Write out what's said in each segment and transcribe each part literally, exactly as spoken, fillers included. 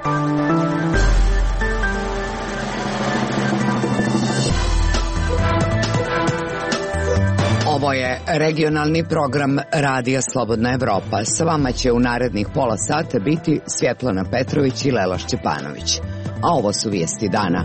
Ovo je regionalni program Radija Slobodna Evropa. Sa vama će u narednih pola sata biti Svjetlana Petrović i Lela Šćepanović. A ovo su vijesti dana.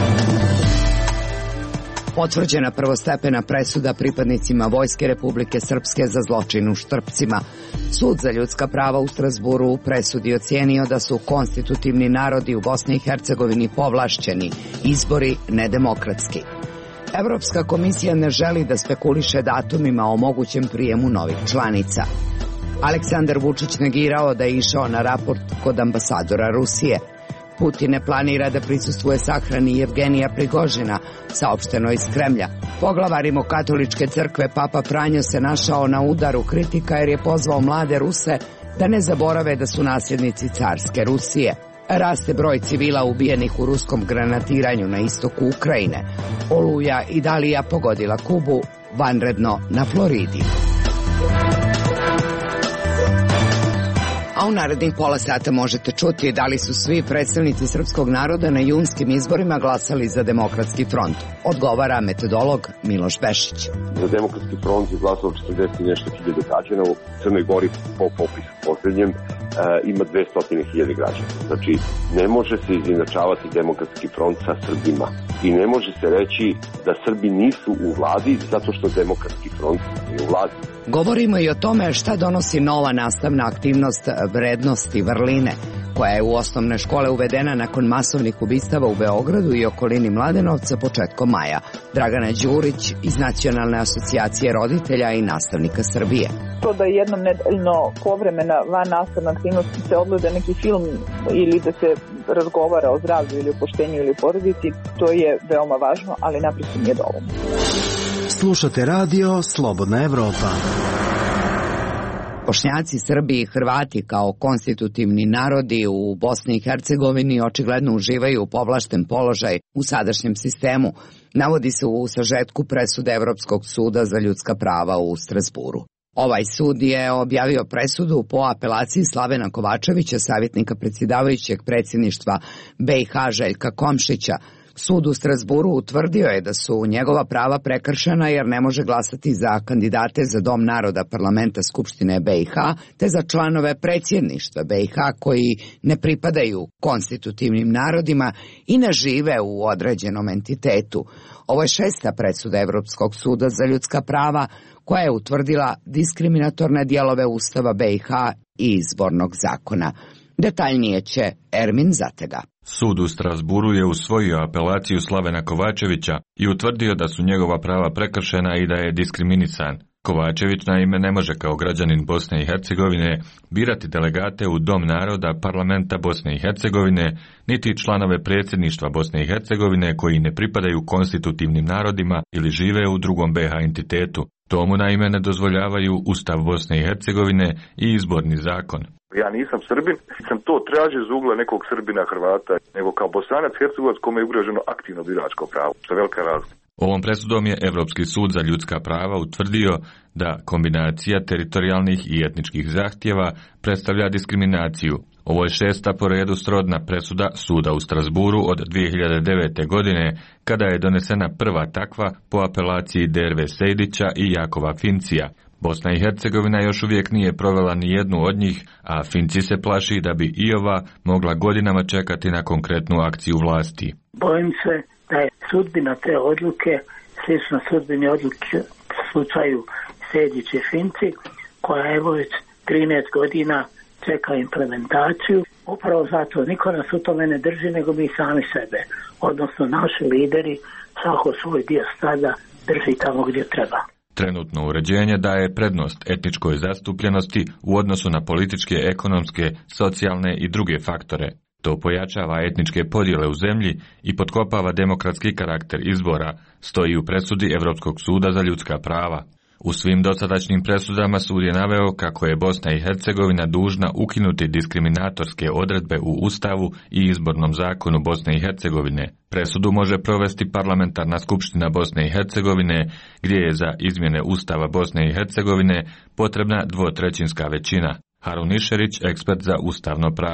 Potvrđena prvostepena presuda pripadnicima Vojske Republike Srpske za zločin u Štrpcima. Sud za ljudska prava u Strazburu u presudi ocijenio da su konstitutivni narodi u Bosni i Hercegovini povlašćeni, izbori nedemokratski. Evropska komisija ne želi da spekuliše datumima o mogućem prijemu novih članica. Aleksandar Vučić negirao da je išao na raport kod ambasadora Rusije. Putin ne planira da prisustvuje sahrani Jevgenija Prigožina, saopšteno iz Kremlja. Poglavar Rimokatoličke crkve Papa Franjo se našao na udaru kritika jer je pozvao mlade Ruse da ne zaborave da su nasljednici carske Rusije. Raste broj civila ubijenih u ruskom granatiranju na istoku Ukrajine. Oluja i Dalija pogodila Kubu, vanredno na Floridi. A u narednih pola sata možete čuti da li su svi predstavnici srpskog naroda na junskim izborima glasali za Demokratski front. Odgovara metodolog Miloš Bešić. Za Demokratski front je glasalo četrdeset i nešto hiljade građana. U Crnoj Gori po popisu posljednjem ima dvesta hiljada građana. Znači, ne može se izjednačavati Demokratski front sa Srbima. I ne može se reći da Srbi nisu u vladi zato što Demokratski front je u vladi. Govorimo i o tome šta donosi nova nastavna aktivnost vrednosti vrline, koja je u osnovne škole uvedena nakon masovnih ubistava u Beogradu i okolini Mladenovca početkom maja. Dragana Đurić iz Nacionalne asocijacije roditelja i nastavnika Srbije. To da jednom nedeljno povremena van nastavna aktivnost se odgleda neki film ili da se razgovara o zdravlju ili o poštenju ili o porodici, to je veoma važno, ali naprosto nije dovoljno. Slušate radio Slobodna Evropa. Bošnjaci, Srbi i Hrvati kao konstitutivni narodi u Bosni i Hercegovini očigledno uživaju povlašten položaj u sadašnjem sistemu, navodi se u sažetku presude Evropskog suda za ljudska prava u Strazburu. Ovaj sud je objavio presudu po apelaciji Slavena Kovačevića, savjetnika predsjedavajućeg predsjedništva B i H Željka Komšića. Sud u Strazburu utvrdio je da su njegova prava prekršena jer ne može glasati za kandidate za Dom naroda parlamenta Skupštine B i H te za članove predsjedništva B i H koji ne pripadaju konstitutivnim narodima i ne žive u određenom entitetu. Ovo je šesta presuda Evropskog suda za ljudska prava koja je utvrdila diskriminatorne dijelove Ustava B i H i izbornog zakona. Detaljnije će Ermin Zatega. Sud u Strazburu je usvojio apelaciju Slavena Kovačevića i utvrdio da su njegova prava prekršena i da je diskriminisan. Kovačević naime ne može kao građanin Bosne i Hercegovine birati delegate u Dom naroda parlamenta Bosne i Hercegovine, niti članove predsjedništva Bosne i Hercegovine koji ne pripadaju konstitutivnim narodima ili žive u drugom B i H entitetu. To mu naime ne dozvoljavaju Ustav Bosne i Hercegovine i izborni zakon. Ja nisam Srbin, sam to tražio iz ugla nekog Srbina, Hrvata, nego kao Bosanac, Hercegovac kome je ugroženo aktivno biračko pravo. To je velika razlika. Ovom presudom je Evropski sud za ljudska prava utvrdio da kombinacija teritorijalnih i etničkih zahtjeva predstavlja diskriminaciju. Ovo je šesta po redu srodna presuda suda u Strazburu od dvije hiljade devete. godine, kada je donesena prva takva po apelaciji Derve Sejdića i Jakova Fincija. Bosna i Hercegovina još uvijek nije provela ni jednu od njih, a Finci se plaši da bi i ova mogla godinama čekati na konkretnu akciju vlasti. Bojim se da je sudbina te odluke slična sudbini odluke u slučaju Sejdić i Finci, koja je već trinaest godina čeka implementaciju. Upravo zato niko nas u tome ne drži, nego mi sami sebe, odnosno naši lideri svako svoj dio stada drži tamo gdje treba. Trenutno uređenje daje prednost etničkoj zastupljenosti u odnosu na političke, ekonomske, socijalne i druge faktore. To pojačava etničke podjele u zemlji i potkopava demokratski karakter izbora, stoji u presudi Evropskog suda za ljudska prava. U svim dosadašnjim presudama sud je naveo kako je Bosna i Hercegovina dužna ukinuti diskriminatorske odredbe u Ustavu i izbornom zakonu Bosne i Hercegovine. Presudu može provesti Parlamentarna skupština Bosne i Hercegovine, gdje je za izmjene Ustava Bosne i Hercegovine potrebna dvotrećinska većina. Harun Išerić, ekspert za ustavno pravo.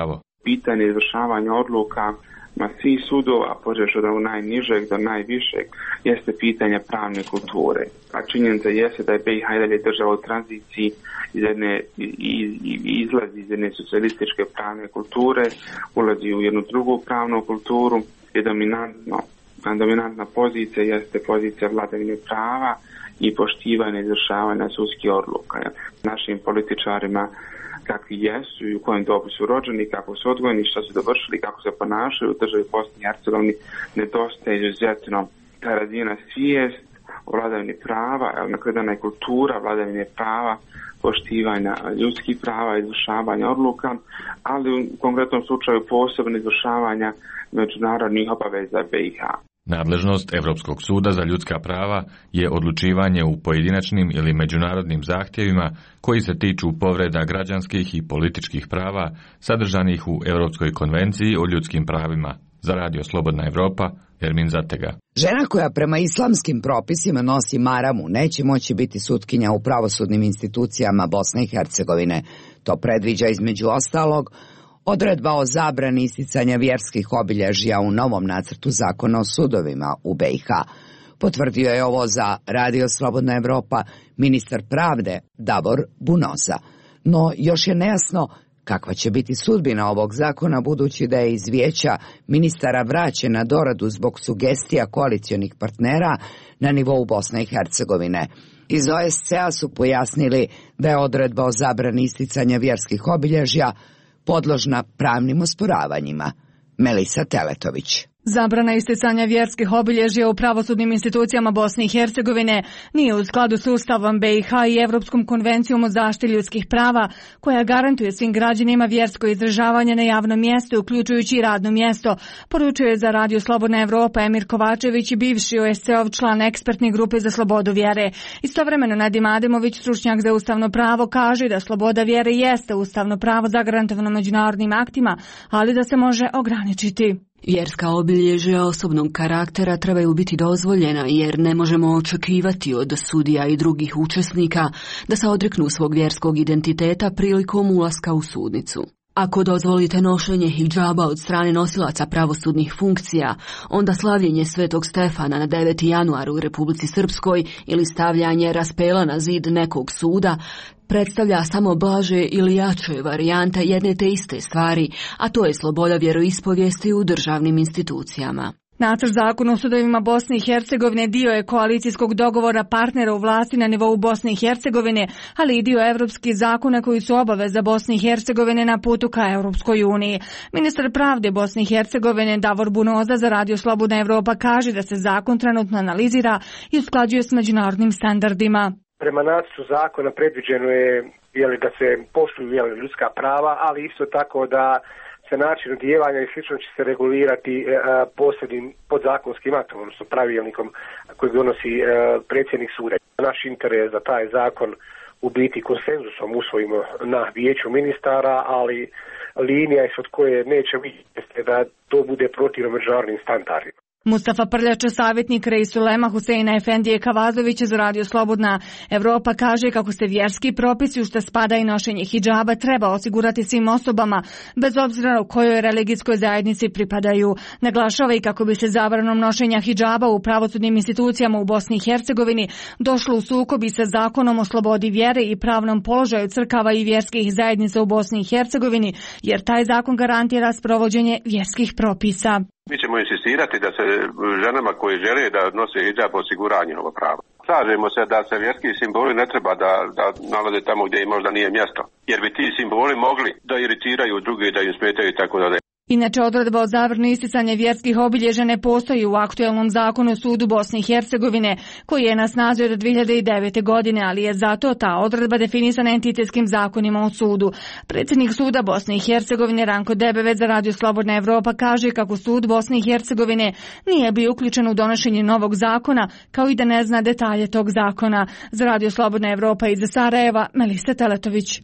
pitanje izvršavanja odluka na svih sudova, počeš od najnižeg do najvišeg, jeste pitanje pravne kulture. A činjenica jeste da je B i H i dalje država u tranziciji, iz jedne, iz, izlazi iz jedne socijalističke pravne kulture, ulazi u jednu drugu pravnu kulturu, je dominantno, dominantna pozicija jeste pozicija vladavine prava i poštivanja izvršavanja sudskih odluka. Našim političarima kakvi jesu i u kojem dobu su rođeni, kako su odgojeni, što su dovršili, kako se ponašaju u državi Bosni i Hercegovini, nedostaje izuzetno ta razina svijest o vladavini prava, nakredana je kultura vladavine prava, poštivanja ljudskih prava, izvršavanja odluka, ali u konkretnom slučaju posebno izvršavanja međunarodnih obaveza B i H. Nadležnost Evropskog suda za ljudska prava je odlučivanje u pojedinačnim ili međunarodnim zahtjevima koji se tiču povreda građanskih i političkih prava sadržanih u Europskoj konvenciji o ljudskim pravima. Za Radio Slobodna Evropa, Ermin Zatega. Žena koja prema islamskim propisima nosi maramu neće moći biti sutkinja u pravosudnim institucijama Bosne i Hercegovine. To predviđa između ostalog odredba o zabrani isticanja vjerskih obilježja u novom nacrtu zakona o sudovima u B i H. Potvrdio je ovo za Radio Slobodna Evropa ministar pravde Davor Bunoza. No još je nejasno kakva će biti sudbina ovog zakona, budući da je iz vijeća ministara vraćen na doradu zbog sugestija koalicionih partnera na nivou Bosne i Hercegovine. Iz O S C A su pojasnili da je odredba o zabrani isticanja vjerskih obilježja podložna pravnim osporavanjima. Melisa Teletović. Zabrana isticanja vjerskih obilježja u pravosudnim institucijama Bosne i Hercegovine nije u skladu s Ustavom B i H i Evropskom konvencijom o zaštiti ljudskih prava, koja garantuje svim građanima vjersko izražavanje na javnom mjestu, uključujući i radno mjesto, poručuje za Radio Slobodna Evropa Emir Kovačević, bivši O S C ov član ekspertne grupe za slobodu vjere. Istovremeno Nadim Ademović, stručnjak za ustavno pravo, kaže da sloboda vjere jeste ustavno pravo zagarantovano međunarodnim aktima, ali da se može ograničiti. Vjerska obilježja osobnog karaktera trebaju biti dozvoljena, jer ne možemo očekivati od sudija i drugih učesnika da se odreknu svog vjerskog identiteta prilikom ulaska u sudnicu. Ako dozvolite nošenje hidžaba od strane nosilaca pravosudnih funkcija, onda slavljenje Svetog Stefana na deveti januar u Republici Srpskoj ili stavljanje raspela na zid nekog suda predstavlja samo blaže ili jače varijante jedne te iste stvari, a to je sloboda vjeroispovijesti u državnim institucijama. Nacrt zakona o sudovima Bosne i Hercegovine dio je koalicijskog dogovora partnera u vlasti na nivou Bosne i Hercegovine, ali i dio evropskih zakona koji su obaveza Bosne i Hercegovine na putu ka Europskoj uniji. Ministar pravde Bosne i Hercegovine Davor Bunoza za Radio Slobodna Evropa kaže da se zakon trenutno analizira i usklađuje s međunarodnim standardima. Prema nacrtu zakona predviđeno je jeli, da se poštuju jeli, ljudska prava, ali isto tako da se način odijevanja i slično će se regulirati e, posebnim podzakonskim aktom, odnosno pravilnikom koji donosi e, predsjednik suda. Naš interes da taj zakon u biti konsenzusom usvojimo na vijeću ministara, ali linija od koje neće biti da to bude protivno međunarodnim standardima. Mustafa Prljača, savjetnik Reisulema Huseina Efendije Kavazovića za Radio Slobodna Evropa, kaže kako se vjerski propisi u što spada i nošenje hidžaba treba osigurati svim osobama, bez obzira u kojoj religijskoj zajednici pripadaju. Naglašava i kako bi se zabranom nošenja hidžaba u pravosudnim institucijama u Bosni i Hercegovini došlo u sukob i sa zakonom o slobodi vjere i pravnom položaju crkava i vjerskih zajednica u Bosni i Hercegovini, jer taj zakon garantira sprovođenje vjerskih propisa. Mi ćemo insistirati da se ženama koji žele da nose hidžab osiguranje ovog prava. Slažemo se da se vjerski simboli ne treba da, da nalaze tamo gdje im možda nije mjesto, jer bi ti simboli mogli da iritiraju druge, da im smetaju i tako dalje. Inače, odredba o zabrani isticanja vjerskih obilježja ne postoji u aktuelnom zakonu o sudu Bosne i Hercegovine, koji je na snazi od dvije hiljade devete. godine, ali je zato ta odredba definisana entitetskim zakonima o sudu. Predsjednik suda Bosne i Hercegovine Ranko Debevec za Radio Slobodna Evropa kaže kako sud Bosne i Hercegovine nije bio uključen u donošenje novog zakona, kao i da ne zna detalje tog zakona. Za Radio Slobodna Evropa iz Sarajeva, Melisa Teletović.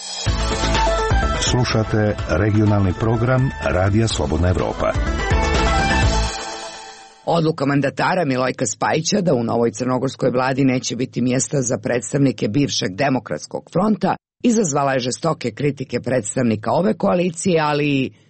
Slušate regionalni program Radija Slobodna Evropa. Odluka mandatara Milojka Spajića da u novoj crnogorskoj vladi neće biti mjesta za predstavnike bivšeg Demokratskog fronta izazvala je žestoke kritike predstavnika ove koalicije, ali i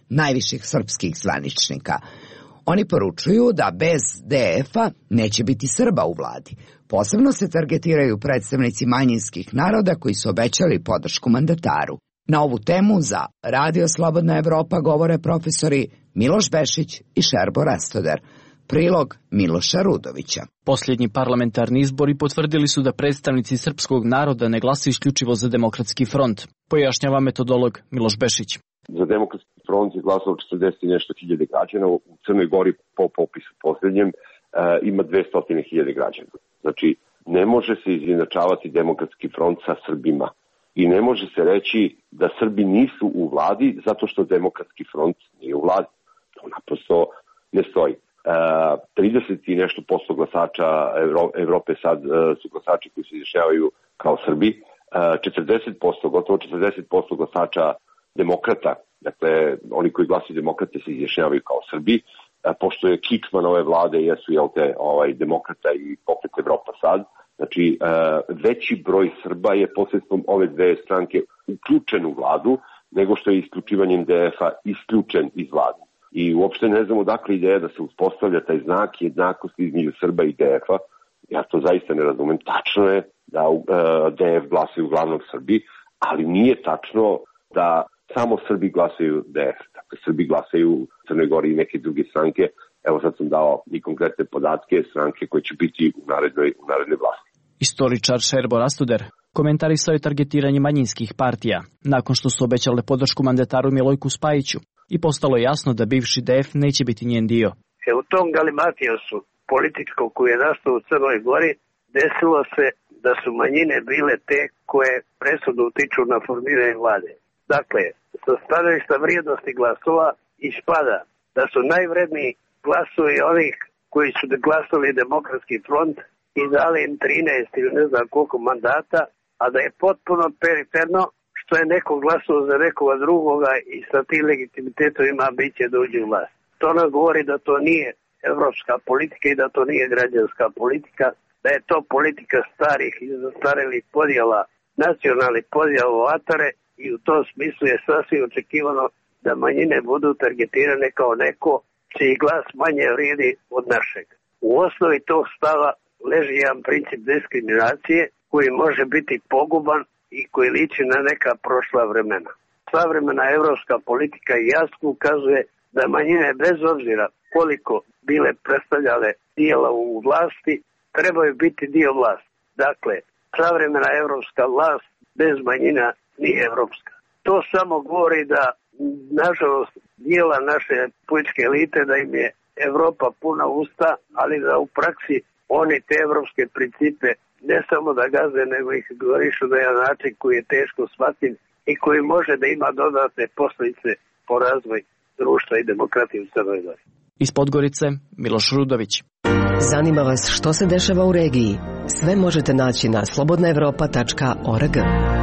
najviših srpskih zvaničnika. Oni poručuju da bez D F-a neće biti Srba u vladi. Posebno se targetiraju predstavnici manjinskih naroda koji su obećali podršku mandataru. Na ovu temu za Radio Slobodna Evropa govore profesori Miloš Bešić i Šerbo Rastoder. Prilog Miloša Rudovića. Posljednji parlamentarni izbori potvrdili su da predstavnici srpskog naroda ne glasuju isključivo za Demokratski front, pojašnjava metodolog Miloš Bešić. Za Demokratski front je glasalo četrdeset i nešto hiljade građana, u Crnoj Gori po popisu posljednjem ima dvesta hiljada građana. Znači, ne može se izjednačavati Demokratski front sa Srbima i ne može se reći da Srbi nisu u vladi zato što Demokratski front nije u vladi. To naprosto ne stoji. trideset i nešto posto glasača Evrope sad su glasači koji se izjašnjavaju kao Srbi, četrdeset posto, gotovo četrdeset posto glasača demokrata, dakle oni koji glasaju demokrate se izjašnjavaju kao Srbi, pošto je kičman ove vlade jesu jel te ovaj, demokrata i pokret Evropa sad, znači veći broj Srba je posredstvom ove dve stranke uključen u vladu nego što je isključivanjem D F-a isključen iz vlade. I uopšte ne znam odakle ideja da se uspostavlja taj znak jednakosti između Srba i D F-a. Ja to zaista ne razumem. Tačno je da D F glasaju uglavnom Srbi, ali nije tačno da samo Srbi glasaju D F. Dakle, Srbi glasaju u Crnoj Gori i neke druge stranke. Evo sad sam dao i konkretne podatke stranke koje će biti u narednoj, u narednoj vlasti. Istoričar Šerbo Rastoder komentarisao je targetiranje manjinskih partija nakon što su obećale podršku mandataru Milojku Spajiću i postalo je jasno da bivši D F neće biti njen dio. E, u tom galimatijosu političkom koji je nastao u Crnoj Gori desilo se da su manjine bile te koje presudno utiču na formiranje vlade. Dakle, sa stanovišta vrijednosti glasova ispada da su najvredniji glasovi onih koji su glasali Demokratski front i dali im trinaest ili ne znam koliko mandata, a da je potpuno periferno što je neko glasao za nekoga drugoga i sa tim legitimitetom ima ambicije da uđe u vlast. To nam govori da to nije evropska politika i da to nije građanska politika, da je to politika starih i zastarelih podjela, nacionalnih podjela u atare i u tom smislu je sasvim očekivano da manjine budu targetirane kao neko čiji glas manje vrijedi od našeg. U osnovi tog stava leži jedan princip diskriminacije koji može biti poguban i koji liči na neka prošla vremena. Savremena evropska politika jasno ukazuje da manjine bez obzira koliko bile predstavljale dijela u vlasti, trebaju biti dio vlasti. Dakle, savremena evropska vlast bez manjina nije evropska. To samo govori da, nažalost, dijela naše političke elite da im je Evropa puna usta, ali da u praksi oni te evropske principe ne samo da gaze, nego ih govorišu na jedan način koji je teško shvatljiv i koji može da ima dodatne posljedice po razvoj društva i demokratije u Crnoj Gori. Iz Podgorice, Miloš Rudović. Zanima vas što se dešava u regiji? Sve možete naći na slobodna evropa tačka org.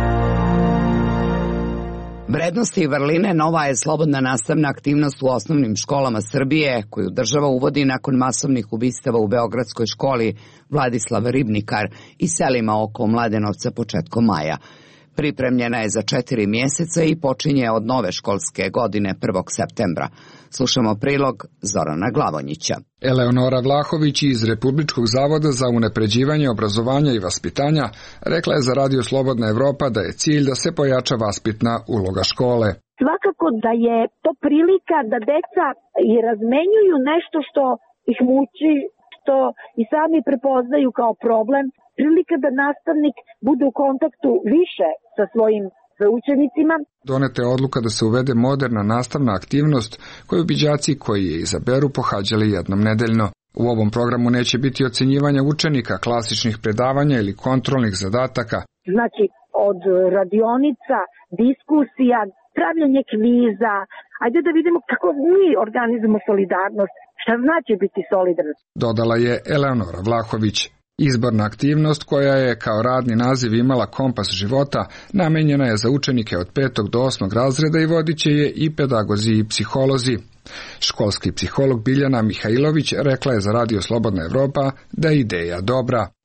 Vrednosti i vrline nova je slobodna nastavna aktivnost u osnovnim školama Srbije, koju država uvodi nakon masovnih ubistava u beogradskoj školi Vladislav Ribnikar i selima oko Mladenovca početkom maja. Pripremljena je za četiri mjeseca i počinje od nove školske godine prvog septembra. Slušamo prilog Zorana Glavonjića. Eleonora Vlahović iz Republičkog zavoda za unapređivanje obrazovanja i vaspitanja rekla je za Radio Slobodna Evropa da je cilj da se pojača vaspitna uloga škole. Svakako da je to prilika da deca i razmenjuju nešto što ih muči, što i sami prepoznaju kao problem, prilika da nastavnik bude u kontaktu više sa svojim učenicima. Doneta je odluka da se uvede moderna nastavna aktivnost koju bi đaci koji je izaberu pohađali jednom nedeljno. U ovom programu neće biti ocenjivanja učenika, klasičnih predavanja ili kontrolnih zadataka. Znači, od radionica, diskusija, pravljanje kviza, ajde da vidimo kako mi organizujemo solidarnost, šta znači biti solidaran. Dodala je Eleonora Vlahović. Izborna aktivnost, koja je kao radni naziv imala Kompas života, namenjena je za učenike od petog do osmog razreda i vodit će je i pedagozi i psiholozi. Školski psiholog Biljana Mihajlović rekla je za Radio Slobodna Evropa da je ideja dobra.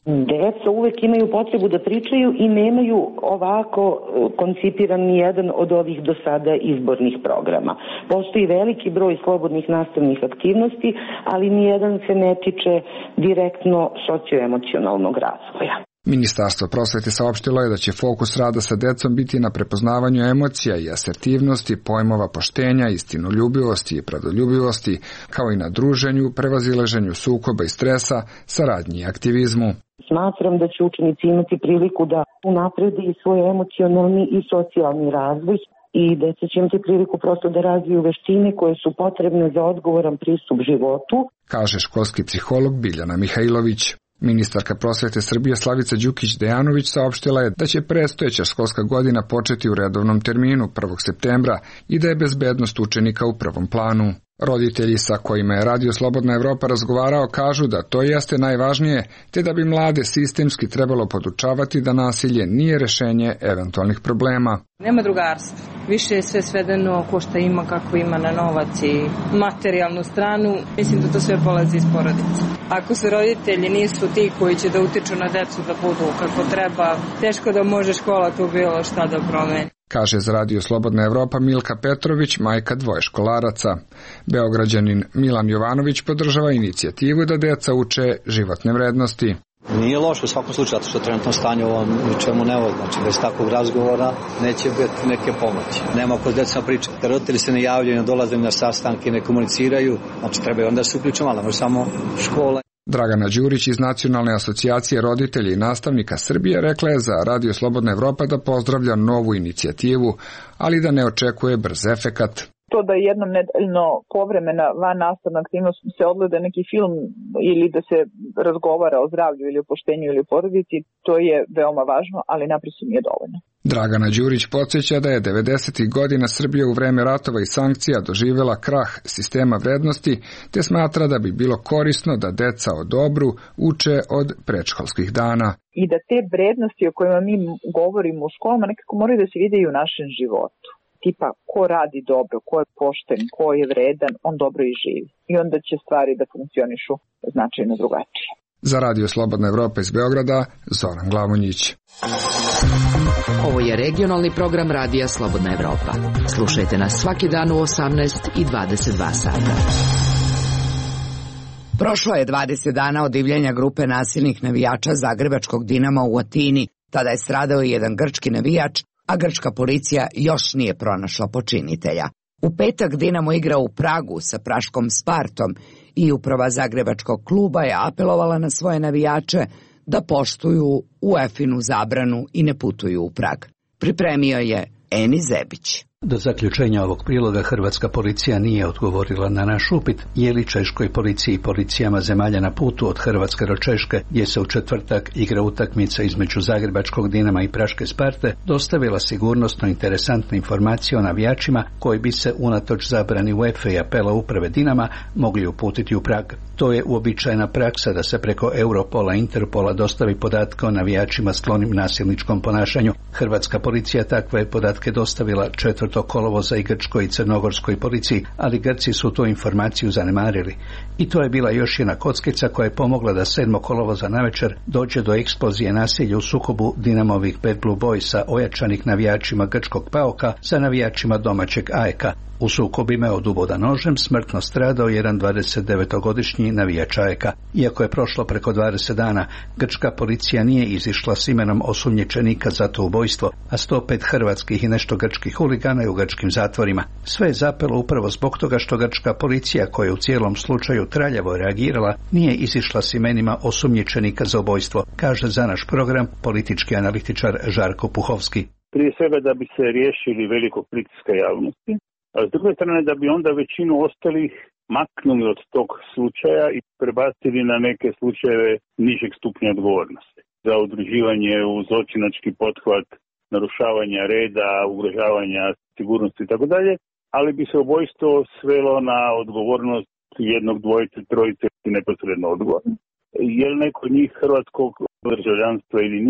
Deca uvek imaju potrebu da pričaju i nemaju ovako koncipiran ni jedan od ovih do sada izbornih programa. Postoji veliki broj slobodnih nastavnih aktivnosti, ali ni jedan se ne tiče direktno socioemocionalnog razvoja. Ministarstvo prosvete saopštilo je da će fokus rada sa decom biti na prepoznavanju emocija i asertivnosti, pojmova poštenja, istinoljubivosti i pravdoljubivosti, kao i na druženju, prevazilaženju sukoba i stresa, saradnji i aktivizmu. Smatram da će učenici imati priliku da unaprede i svoj emocionalni i socijalni razvoj i deca će imati priliku prosto da razviju veštine koje su potrebne za odgovoran pristup životu, kaže školski psiholog Biljana Mihajlović. Ministarka prosvete Srbije Slavica Đukić-Dejanović saopštila je da će predstojeća školska godina početi u redovnom terminu prvog septembra i da je bezbednost učenika u prvom planu. Roditelji sa kojima je Radio Slobodna Evropa razgovarao kažu da to jeste najvažnije, te da bi mlade sistemski trebalo podučavati da nasilje nije rešenje eventualnih problema. Nema drugarstva. Više je sve svedeno ko šta ima, kako ima na novac i materijalnu stranu. Mislim da to sve polazi iz porodice. Ako se roditelji nisu ti koji će da utiču na decu da budu kako treba, teško da može škola tu bilo šta da promeni, kaže za Radio Slobodna Evropa Milka Petrović, majka dvoje školaraca. Beograđanin Milan Jovanović podržava inicijativu da deca uče životne vrednosti. Nije loše u svakom slučaju, zato što trenutno stanje u ovom ničemu ne vodi. Znači, bez takvog razgovora neće biti neke pomoći. Nema kod deca priča. Kad roditelji se ne javljaju, ne dolaze na sastanke, ne komuniciraju, znači trebaju onda se uključiti, ali može samo škola. Dragana Đurić iz Nacionalne asocijacije roditelja i nastavnika Srbije rekla je za Radio Slobodna Evropa da pozdravlja novu inicijativu, ali da ne očekuje brz efekat. To da jednom nedeljno povremena van nastavna aktivnost se odgleda neki film ili da se razgovara o zdravlju ili o poštenju ili o porodici, to je veoma važno, ali naprosto nije dovoljno. Dragana Đurić podsjeća da je devedesetih godina Srbija u vreme ratova i sankcija doživjela krah sistema vrednosti, te smatra da bi bilo korisno da deca o dobru uče od predškolskih dana. I da te vrednosti o kojima mi govorimo u školama nekako moraju da se vide i u našem životu. Tipa, ko radi dobro, ko je pošten, ko je vredan, on dobro i živi. I onda će stvari da funkcionišu značajno drugačije. Za Radio Slobodna Evropa iz Beograda, Zoran Glavonjić. Ovo je regionalni program Radija Slobodna Evropa. Slušajte nas svaki dan u osamnaest i dvadeset dva sata. Prošlo je dvadeset dana od divljenja grupe nasilnih navijača zagrebačkog Dinama u Atini. Tada je stradao jedan grčki navijač, a grčka policija još nije pronašla počinitelja. U petak Dinamo igra u Pragu sa praškom Spartom i uprava zagrebačkog kluba je apelovala na svoje navijače da poštuju UEFINU zabranu i ne putuju u Prag. Pripremio je Eni Zebić. Do zaključenja ovog priloga hrvatska policija nije odgovorila na naš upit je li češkoj policiji i policijama zemalja na putu od Hrvatske do Češke, gdje se u četvrtak igra utakmica između zagrebačkog Dinama i praške Sparte, dostavila sigurnosno interesantne informacije o navijačima koji bi se unatoč zabrani UEFA i apela uprave Dinama mogli uputiti u Prag. To je uobičajena praksa da se preko Europola i Interpola dostavi podatke o navijačima sklonim nasilničkom ponašanju. Hrvatska policija takve podatke dostavila četvrtog kolovoza i grčkoj i crnogorskoj policiji, ali Grci su tu informaciju zanemarili. I to je bila još jedna kockica koja je pomogla da sedmog kolovoza navečer dođe do eksplozije nasilja u sukobu Dinamovih Bad Blue Boysa ojačanih navijačima grčkog Paoka sa navijačima domaćeg A E K-a. U sukobima od uboda nožem smrtno stradao jedan dvadesetdevetogodišnji navijač A E K-a. Iako je prošlo preko dvadeset dana, grčka policija nije izišla s imenom osumnjičenika za to ubojstvo, a sto pet hrvatskih i nešto grčkih huligana je u grčkim zatvorima. Sve je zapelo upravo zbog toga što grčka policija, koja je u cijelom slučaju traljavo reagirala, nije izišla s imenima osumnjičenika za ubojstvo, kaže za naš program politički analitičar Žarko Puhovski. Prije svega da bi se riješili velikog pritiska javnosti, a s druge strane da bi onda većinu ostalih maknuli od tog slučaja i prebacili na neke slučajeve nižeg stupnja odgovornosti. Za udruživanje u zločinački pothvat, narušavanja reda, ugrožavanja sigurnosti i tako dalje, ali bi se ubojstvo svelo na odgovornost jednog, dvojice, trojice neposredno odgovorno. Je li neko od njih hrvatskog državljanstva ili nije,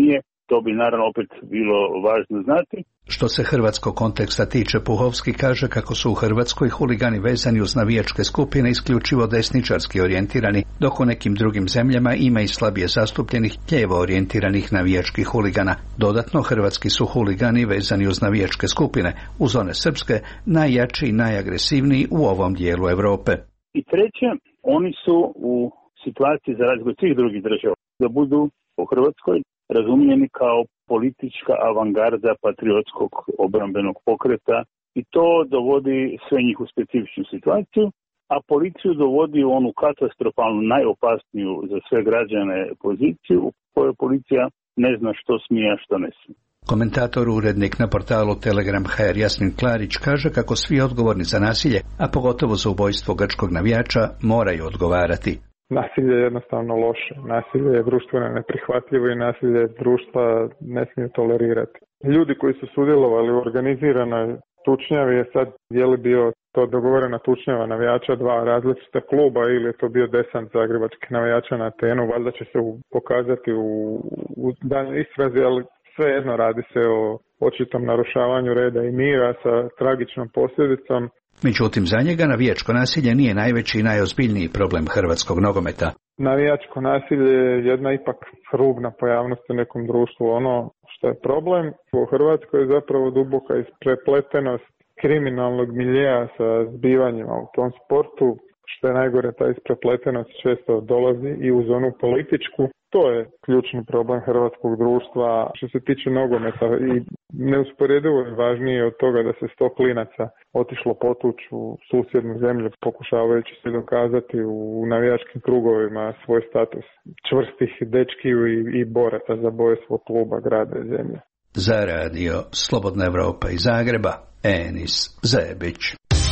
To bi naravno opet bilo važno znati. Što se hrvatskog konteksta tiče, Puhovski kaže kako su u Hrvatskoj huligani vezani uz navijačke skupine isključivo desničarski orijentirani, dok u nekim drugim zemljama ima i slabije zastupljenih ljevo orijentiranih navijačkih huligana. Dodatno, hrvatski su huligani vezani uz navijačke skupine, uz one srpske, najjači i najagresivniji u ovom dijelu Europe. I treće, oni su u situaciji za razliku od svih drugih država da budu u Hrvatskoj razumljeni kao politička avangarda patriotskog obrambenog pokreta i to dovodi sve njih u specifičnu situaciju, a policiju dovodi u onu katastrofalnu, najopasniju za sve građane poziciju u kojoj policija ne zna što smije, a što ne smije. Komentator, urednik na portalu Telegram ha er Jasmin Klarić kaže kako svi odgovorni za nasilje, a pogotovo za ubojstvo grčkog navijača, moraju odgovarati. Nasilje je jednostavno loše. Nasilje je društveno neprihvatljivo i nasilje društva ne smije tolerirati. Ljudi koji su sudjelovali u organiziranoj tučnjavi je sad, je li bio to dogovorena tučnjava navijača dva različita kluba ili je to bio desant zagrebačkih navijača na Atenu, valjda će se pokazati u, u daljnjoj istrazi, ali svejedno radi se o očitom narušavanju reda i mira sa tragičnom posljedicom. Međutim, za njega navijačko nasilje nije najveći i najozbiljniji problem hrvatskog nogometa. Navijačko nasilje je jedna ipak rubna pojavnost u nekom društvu. Ono što je problem u Hrvatskoj je zapravo duboka isprepletenost kriminalnog miljeja sa zbivanjima u tom sportu. Što je najgore, ta isprepletenost često dolazi i uz onu političku. To je ključni problem hrvatskog društva. Što se tiče nogometa, i neusporedivo je važnije od toga da se sto klinaca otišlo potući u susjednu zemlju, pokušavajući se dokazati u navijačkim krugovima svoj status čvrstih dečkiju i, i boraca za boje svog kluba, grada i zemlje. Za radio Slobodna Evropa iz Zagreba, Enis Zebić.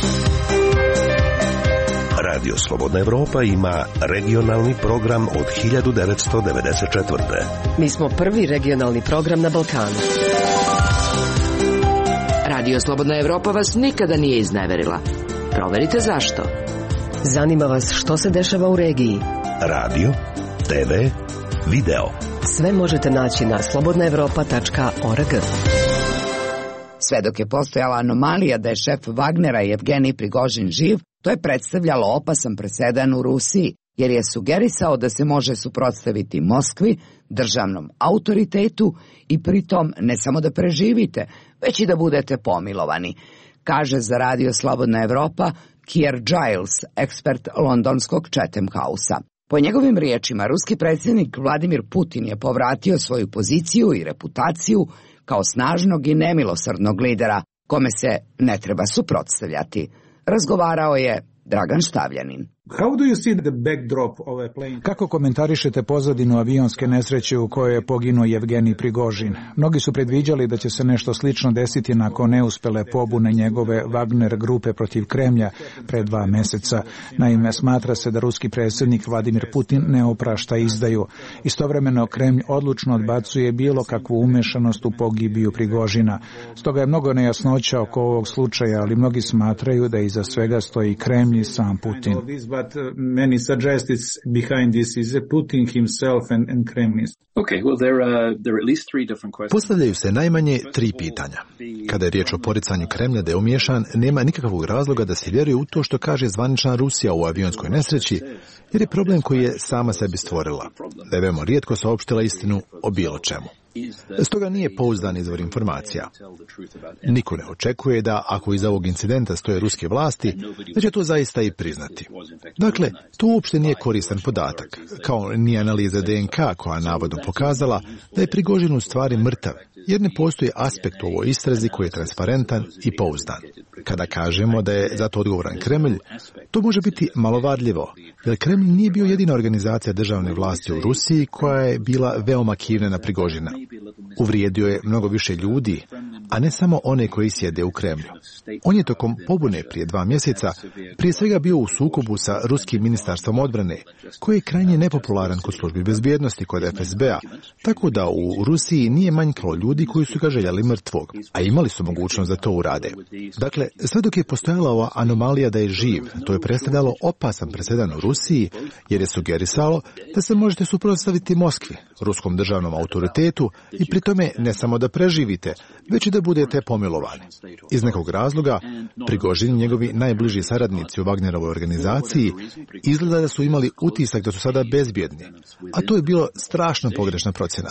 Radio Slobodna Evropa ima regionalni program od hiljadu devetsto devedeset četvrte. Mi smo prvi regionalni program na Balkanu. Radio Slobodna Evropa vas nikada nije izneverila. Proverite zašto. Zanima vas što se dešava u regiji. Radio, te ve, video. Sve možete naći na slobodna evropa tačka org. Sve dok je postojala anomalija da je šef Wagnera Jevgenij Prigožin živ, to je predstavljalo opasan presedan u Rusiji, jer je sugerisao da se može suprotstaviti Moskvi, državnom autoritetu i pritom ne samo da preživite, već i da budete pomilovani, kaže za radio Slobodna Evropa Keir Giles, ekspert londonskog Chatham House-a. Po njegovim riječima, ruski predsjednik Vladimir Putin je povratio svoju poziciju i reputaciju kao snažnog i nemilosrdnog lidera, kome se ne treba suprotstavljati. Razgovarao je Dragan Štavljanin. Kako komentarišete pozadinu avionske nesreće u kojoj je poginuo Jevgenij Prigožin? Mnogi su predviđali da će se nešto slično desiti nakon neuspele pobune njegove Wagner grupe protiv Kremlja pre dva meseca. Naime, smatra se da ruski predsjednik Vladimir Putin ne oprašta izdaju. Istovremeno Kremlj odlučno odbacuje bilo kakvu umešanost u pogibiju Prigožina. Stoga je mnogo nejasnoća oko ovog slučaja, ali mnogi smatraju da iza svega stoji Kremlj i sam Putin. But uh, many suggest it's behind this is Putin himself and, and Kremlin. Okay, well there are there are at least three different questions. Postavljaju se najmanje tri pitanja. Kada je riječ o poricanju Kremlja da je umiješan, nema nikakvog razloga da se vjeruje u to što kaže zvanična Rusija u avionskoj nesreći, jer je problem koji je sama sebi stvorila. Da je veoma rijetko saopštila istinu o bilo čemu. Stoga nije pouzdan izvor informacija. Niko ne očekuje da, ako iza ovog incidenta stoje ruske vlasti, da će to zaista i priznati. Dakle, to uopšte nije koristan podatak, kao ni analiza de en ka koja navodno pokazala da je Prigožin u stvari mrtav, jer ne postoji aspekt u ovoj istrazi koji je transparentan i pouzdan. Kada kažemo da je zato odgovoran Kremlj, to može biti malovarljivo, jer Kremlj nije bio jedina organizacija državne vlasti u Rusiji koja je bila veoma kivna na Prigožina. Uvrijedio je mnogo više ljudi, a ne samo one koji sjede u Kremlju. On je tokom pobune prije dva mjeseca prije svega bio u sukobu sa ruskim ministarstvom odbrane, koji je krajnje nepopularan kod službi bezbjednosti kod F S B-a, tako da u Rusiji nije manjkalo ljudi koji su ga željeli mrtvog, a imali su mogućnost da to urade. Dakle, sve dok je postojala ova anomalija da je živ, to je predstavljalo opasan presedan u Rusiji, jer je sugerisalo da se možete suprotstaviti Moskvi, ruskom državnom autoritetu, i pri tome ne samo da preživite, već i da budete pomilovani. Iz nekog razloga, Prigožin i njegovi najbliži saradnici u Wagnerovoj organizaciji izgleda da su imali utisak da su sada bezbjedni, a to je bilo strašno pogrešna procjena.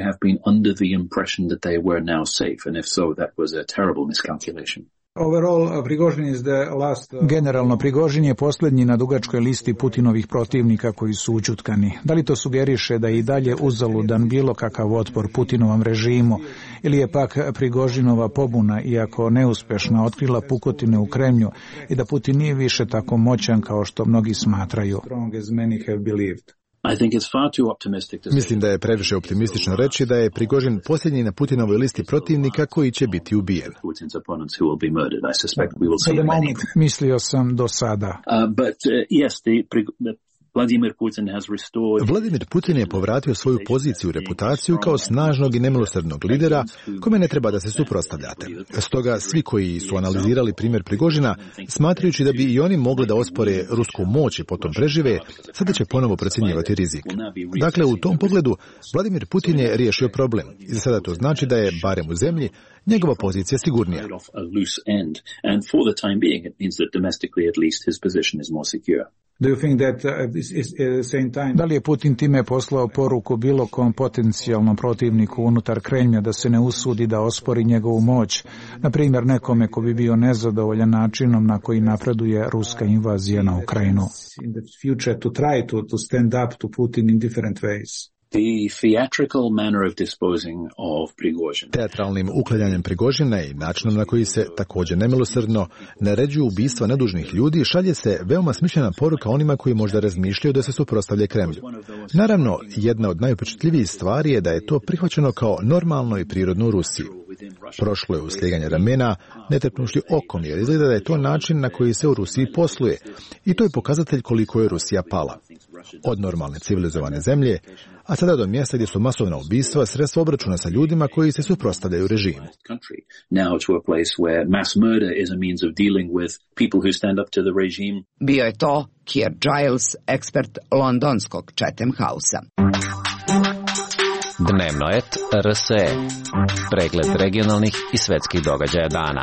Generalno, Prigožin je posljednji na dugačkoj listi Putinovih protivnika koji su ućutkani. Da li to sugeriše da je i dalje uzaludan bilo kakav otpor Putinovom režimu, ili je pak Prigožinova pobuna, iako neuspešna, otkrila pukotine u Kremlju i da Putin nije više tako moćan kao što mnogi smatraju? Mislim da je previše optimistično reći da je Prigožin posljednji na Putinovoj listi protivnika koji će biti ubijen. Mislio sam do sada. Vladimir Putin je povratio svoju poziciju i reputaciju kao snažnog i nemilosrdnog lidera kome ne treba da se suprotstavljate. Stoga svi koji su analizirali primjer Prigožina, smatrajući da bi i oni mogli da ospore rusku moć i potom prežive, sada će ponovo procjenjivati rizik. Dakle, u tom pogledu Vladimir Putin je riješio problem i za sada to znači da je, barem u zemlji, njegova pozicija sigurnija. Da li je Putin time poslao poruku bilo kom potencijalnom protivniku unutar Kremlja da se ne usudi da ospori njegovu moć, na primjer nekome ko bi bio nezadovoljan načinom na koji napreduje ruska invazija na Ukrajinu? Teatralnim uklanjanjem Prigožina i načinom na koji se, također nemilosrdno, naređuju ubistva nedužnih ljudi, šalje se veoma smišljena poruka onima koji možda razmišljaju da se suprotstavlja Kremlju. Naravno, jedna od najupečatljivijih stvari je da je to prihvaćeno kao normalno i prirodno u Rusiji. Prošlo je uslijeganje ramena, ne trepnušli okom, jer izgleda da je to način na koji se u Rusiji posluje. I to je pokazatelj koliko je Rusija pala. Od normalne civilizovane zemlje, a sada do mjesta gdje su masovna ubistva sredstvo obračuna sa ljudima koji se suprotstavljaju režimu. Bio je to Keir Giles, ekspert londonskog Chatham House-a. Dnevnoet R S E. Pregled regionalnih i svetskih događaja dana.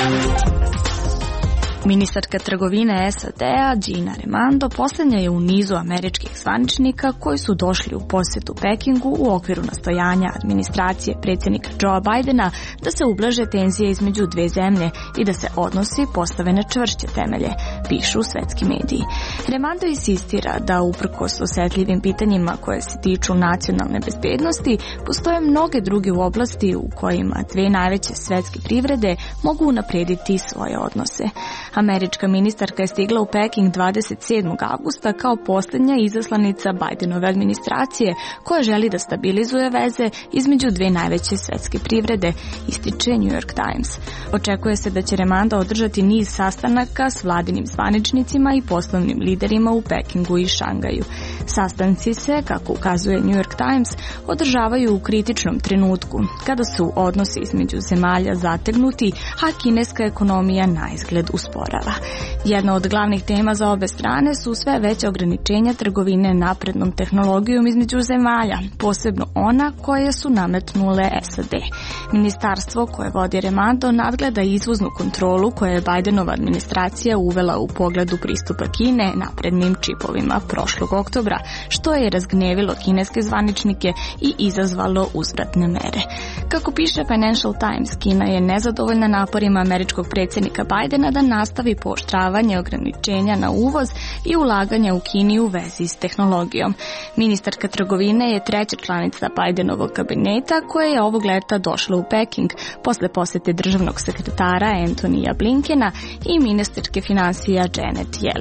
Ministarka trgovine S A D-a Gina Raimondo posljednja je u nizu američkih zvaničnika koji su došli u posjetu Pekingu u okviru nastojanja administracije predsjednika Joea Bidena da se ublaže tenzije između dve zemlje i da se odnosi postave na čvršće temelje, pišu svetski mediji. Raimondo insistira da uprkos osjetljivim pitanjima koje se tiču nacionalne bezbednosti, postoje mnoge druge oblasti u kojima dve najveće svetske privrede mogu unaprediti svoje odnose. Američka ministarka je stigla u Peking dvadeset sedmog avgusta kao posljednja izaslanica Bidenove administracije koja želi da stabilizuje veze između dve najveće svetske privrede, ističe New York Times. Očekuje se da će Raimondo održati niz sastanaka s vladinim zvaničnicima i poslovnim liderima u Pekingu i Šangaju. Sastanci se, kako ukazuje New York Times, održavaju u kritičnom trenutku, kada su odnosi između zemalja zategnuti, a kineska ekonomija naizgled usporava. Jedna od glavnih tema za obe strane su sve veće ograničenja trgovine naprednom tehnologijom između zemalja, posebno ona koje su nametnule S A D. Ministarstvo koje vodi Raimondo nadgleda izvoznu kontrolu koje je Bidenova administracija uvela u pogledu pristupa Kine naprednim čipovima prošlog oktobra, što je razgnevilo kineske zvaničnike i izazvalo uzvratne mere. Kako piše Financial Times, Kina je nezadovoljna naporima američkog predsjednika Bidena da nastavi pooštravanje ograničenja na uvoz i ulaganja u Kini u vezi s tehnologijom. Ministarka trgovine je treća članica Bidenovog kabineta koja je ovog leta došla u Peking posle posjete državnog sekretara Antonija Blinkena i ministarke financija Janet Yellen.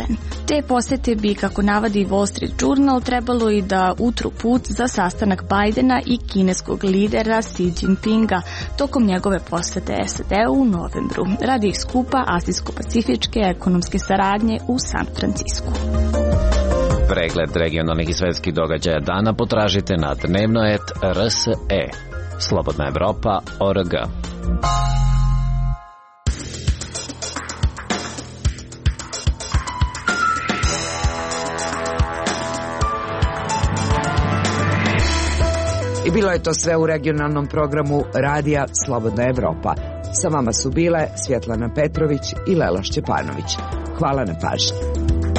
Te posete bi, kako navodi Wall Street Journal, trebalo i da utru put za sastanak Bidena i kineskog lidera Xi Jinpinga tokom njegove posete S A D-u u novembru, radi skupa Azijsko-pacifičke ekonomske saradnje u San Francisku. Pregled regionalnih i svetskih događaja dana potražite na dnevnoet R S E. Slobodna Evropa O R G. I bilo je to sve u regionalnom programu Radija Slobodna Evropa. Sa vama su bile Svjetlana Petrović i Lela Šćepanović. Hvala na pažnji.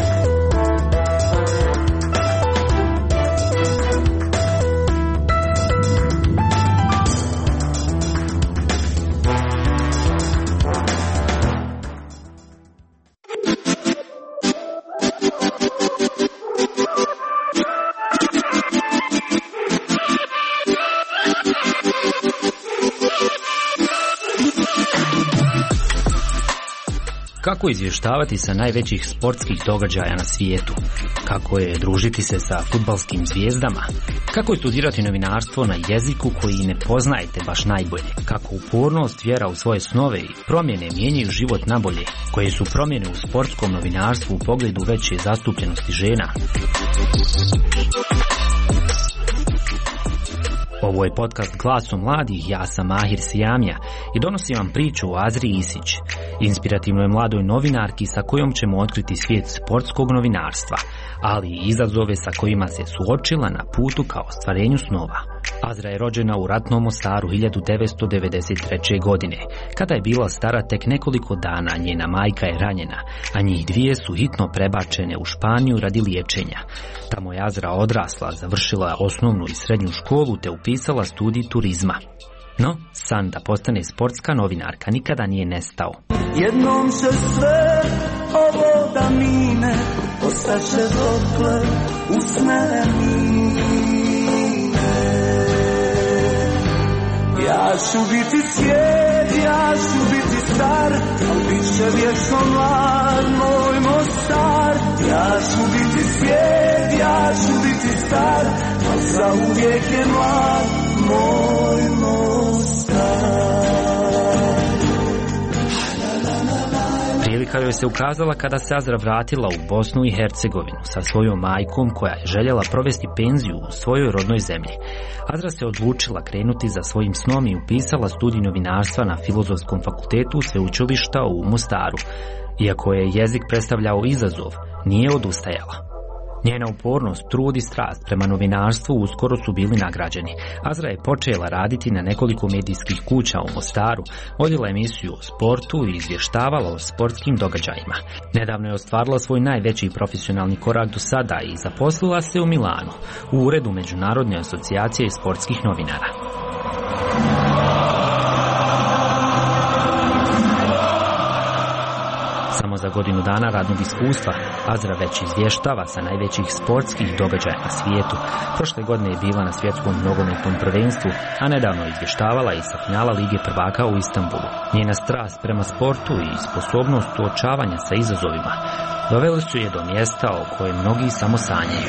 Kako izvještavati sa najvećih sportskih događaja na svijetu? Kako je družiti se sa fudbalskim zvijezdama? Kako je studirati novinarstvo na jeziku koji ne poznajete baš najbolje? Kako upornost, vjera u svoje snove i promjene mijenjaju život na bolje? Koje su promjene u sportskom novinarstvu u pogledu veće zastupljenosti žena? Ovo je podcast Glasom mladih, ja sam Mahir Sijamija i donosim vam priču o Azri Isić, inspirativnoj mladoj novinarki sa kojom ćemo otkriti svijet sportskog novinarstva, ali i izazove sa kojima se suočila na putu ka ostvarenju snova. Azra je rođena u ratnom Mostaru hiljadu devetsto devedeset treće. godine. Kada je bila stara tek nekoliko dana, njena majka je ranjena, a njih dvije su hitno prebačene u Španiju radi liječenja. Tamo je Azra odrasla, završila osnovnu i srednju školu te upisala studij turizma. No, san da postane sportska novinarka nikada nije nestao. Jednom će sve ovo da mine, ostaće dokle usne mine. Ja ću biti svijet, ja ću biti star, al bit će vječno mlad moj Mostar. Ja ću biti svijet, ja ću biti star, al zauvijek je mlad moj Mostar. Prilika joj se ukazala kada se Azra vratila u Bosnu i Hercegovinu sa svojom majkom koja je željela provesti penziju u svojoj rodnoj zemlji. Azra se odlučila krenuti za svojim snom i upisala studij novinarstva na Filozofskom fakultetu sveučilišta u Mostaru. Iako je jezik predstavljao izazov, nije odustajala. Njena upornost, trud i strast prema novinarstvu uskoro su bili nagrađeni. Azra je počela raditi na nekoliko medijskih kuća u Mostaru, vodila emisiju o sportu i izvještavala o sportskim događajima. Nedavno je ostvarila svoj najveći profesionalni korak do sada i zaposlila se u Milanu, u uredu Međunarodne asocijacije sportskih novinara. Samo za godinu dana radnog iskustva Azra već izvještava sa najvećih sportskih događaja na svijetu. Prošle godine je bila na svjetskom nogometnom prvenstvu, a nedavno je izvještavala i sa finala Lige prvaka u Istanbulu. Njena strast prema sportu i sposobnost suočavanja sa izazovima doveli su je do mjesta o kojem mnogi samo sanjaju.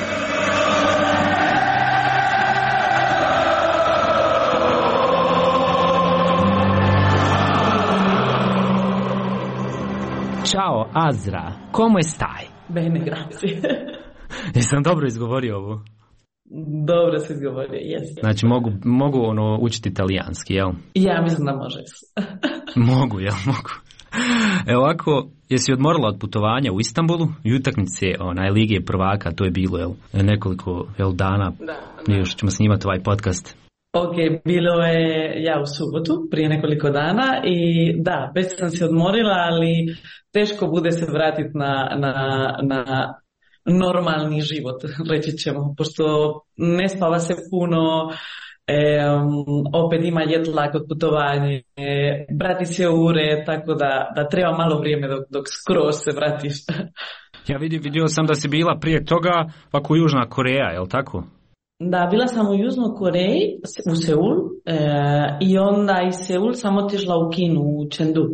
Ciao Azra, come stai? Bene, grazie. Jesam dobro izgovorio ovo? Dobro se izgovorio, jesam. Znači mogu, mogu ono učiti italijanski, jel? Ja mislim da može. Mogu, jel? Mogu. Evo ovako, jesi odmorila od putovanja u Istanbulu i utakmice onaj Lige prvaka, to je bilo, jel? Nekoliko jel, dana, da, da. Još ćemo snimati ovaj podcast. Ok, bilo je ja u subotu, prije nekoliko dana i da, već sam se odmorila, ali teško bude se vratiti na, na, na normalni život, reći ćemo, pošto ne spava se puno, e, opet ima jet lag od putovanja, e, vrati se u ure, tako da, da treba malo vrijeme dok, dok skroz se vratiš. Ja vidim, vidio sam da si bila prije toga ovako Južna Koreja, je li tako? Da, bila sam u Južnoj Koreji, u Seul, e, i onda iz Seul sam otišla u Kinu, u Chengdu.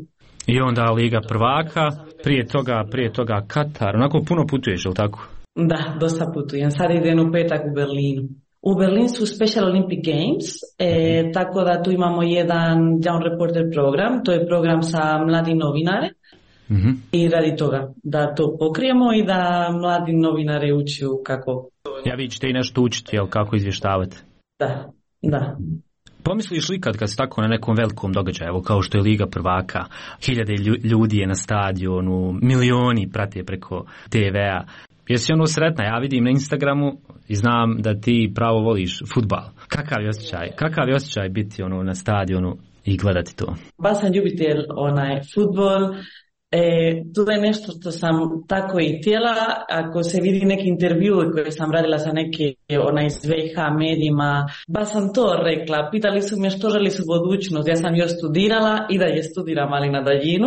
I onda Liga prvaka, prije toga, prije toga Katar, onako puno putuješ, ili tako? Da, dosta putujem. Sad idem u petak u Berlinu. U Berlin su Special Olympic Games, e, tako da tu imamo jedan Young Reporter program, to je program sa mladim novinare. Mm-hmm. I radi toga da to pokrijemo i da mladi novinare učiju kako... Ja vi ćete i nešto učiti, jel, kako izvještavati? Da, da. Pomisliš li kad, kad si tako na nekom velikom događaju, evo kao što je Liga prvaka, hiljade ljudi je na stadionu, milioni prate preko te vea, jesi ono sretna? Ja vidim na Instagramu i znam da ti pravo voliš fudbal. Kakav je osjećaj? Kakav je osjećaj biti ono na stadionu i gledati to? Baš sam ljubitelj onaj fudbal. E, to je nešto što sam tako i htjela. Ako se vidi neki intervju koje sam radila sa neke onaj iz V H medijima, ba sam to rekla. Pitali su me što želi su budućnost. Ja sam još studirala i dalje studiram, ali na daljinu.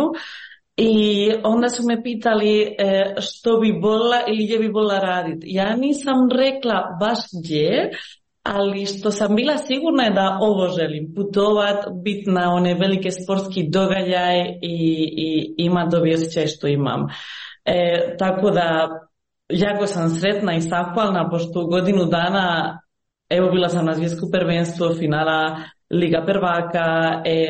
I onda su me pitali e, što bi volila ili gdje bi volila raditi. Ja nisam rekla baš gdje, ali što sam bila sigurna je da ovo želim, putovat, biti na one velike sportski događaj i, i ima dobi osjećaj što imam. E, tako da, jako sam sretna i zahvalna, pošto u godinu dana, evo bila sam na svjetsko prvenstvo, finala Liga prvaka, e,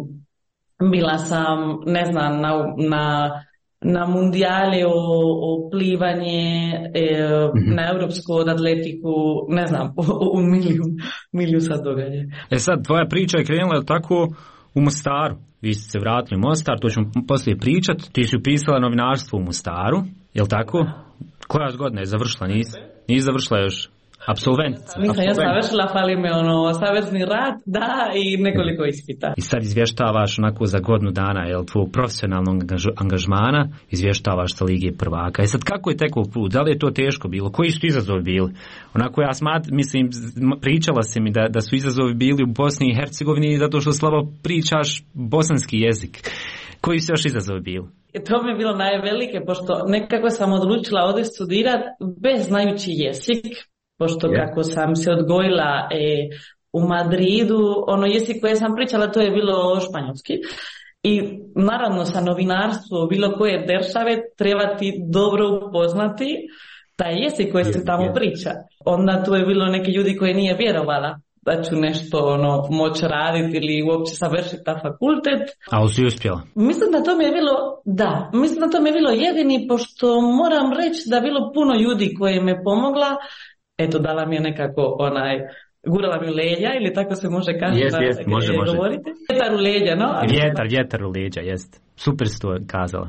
bila sam, ne znam, na, na, na mundijale o, o plivanje, e, mm-hmm. na europsku od atletiku, ne znam, u miliju, miliju sad događa. E sad, tvoja priča je krenula tako u Mostaru. Vi ste se vratili u Mostar, to ćemo poslije pričat. Ti si upisala novinarstvo u Mostaru, jel tako? Koja godina je završila? Nisi, nisi završila još? Absolventica. Nisam ja završila, fali me ono savezni rad, da, i nekoliko ispita. I sad izvještavaš onako za godinu dana, jel, tvojeg profesionalnog angažmana, izvještavaš sa Lige prvaka. I sad kako je tekao put? Da li je to teško bilo? Koji su izazovi bili? Onako ja smat, mislim, pričala se mi da, da su izazovi bili u Bosni i Hercegovini zato što slabo pričaš bosanski jezik. Koji su još izazovi bili? To mi je bilo najvelike, pošto nekako sam odlučila ovdje studirati bez znajući jezik. Pošto yeah. kako sam se odgojila e, u Madridu, ono jezik koje sam pričala, to je bilo španjolski. I naravno sa novinarstvo bilo koje države treba ti dobro upoznati taj jezik koji se tamo yeah. priča. Onda tu je bilo neke ljudi koje nije vjerovala da ću nešto ono, moći raditi ili uopće savršiti ta fakultet. A si uspjela? Mislim da to mi je bilo, da, mislim da to mi je bilo jedini, pošto moram reći da je bilo puno ljudi koji me pomogla. Eto, dala mi je nekako onaj, gurala mi u leđa, ili tako se može kaži jest, jest, da može, može. govorite? Vjetar u leđa, no? Vjetar, vjetar u leđa, jest. Super si to kazala.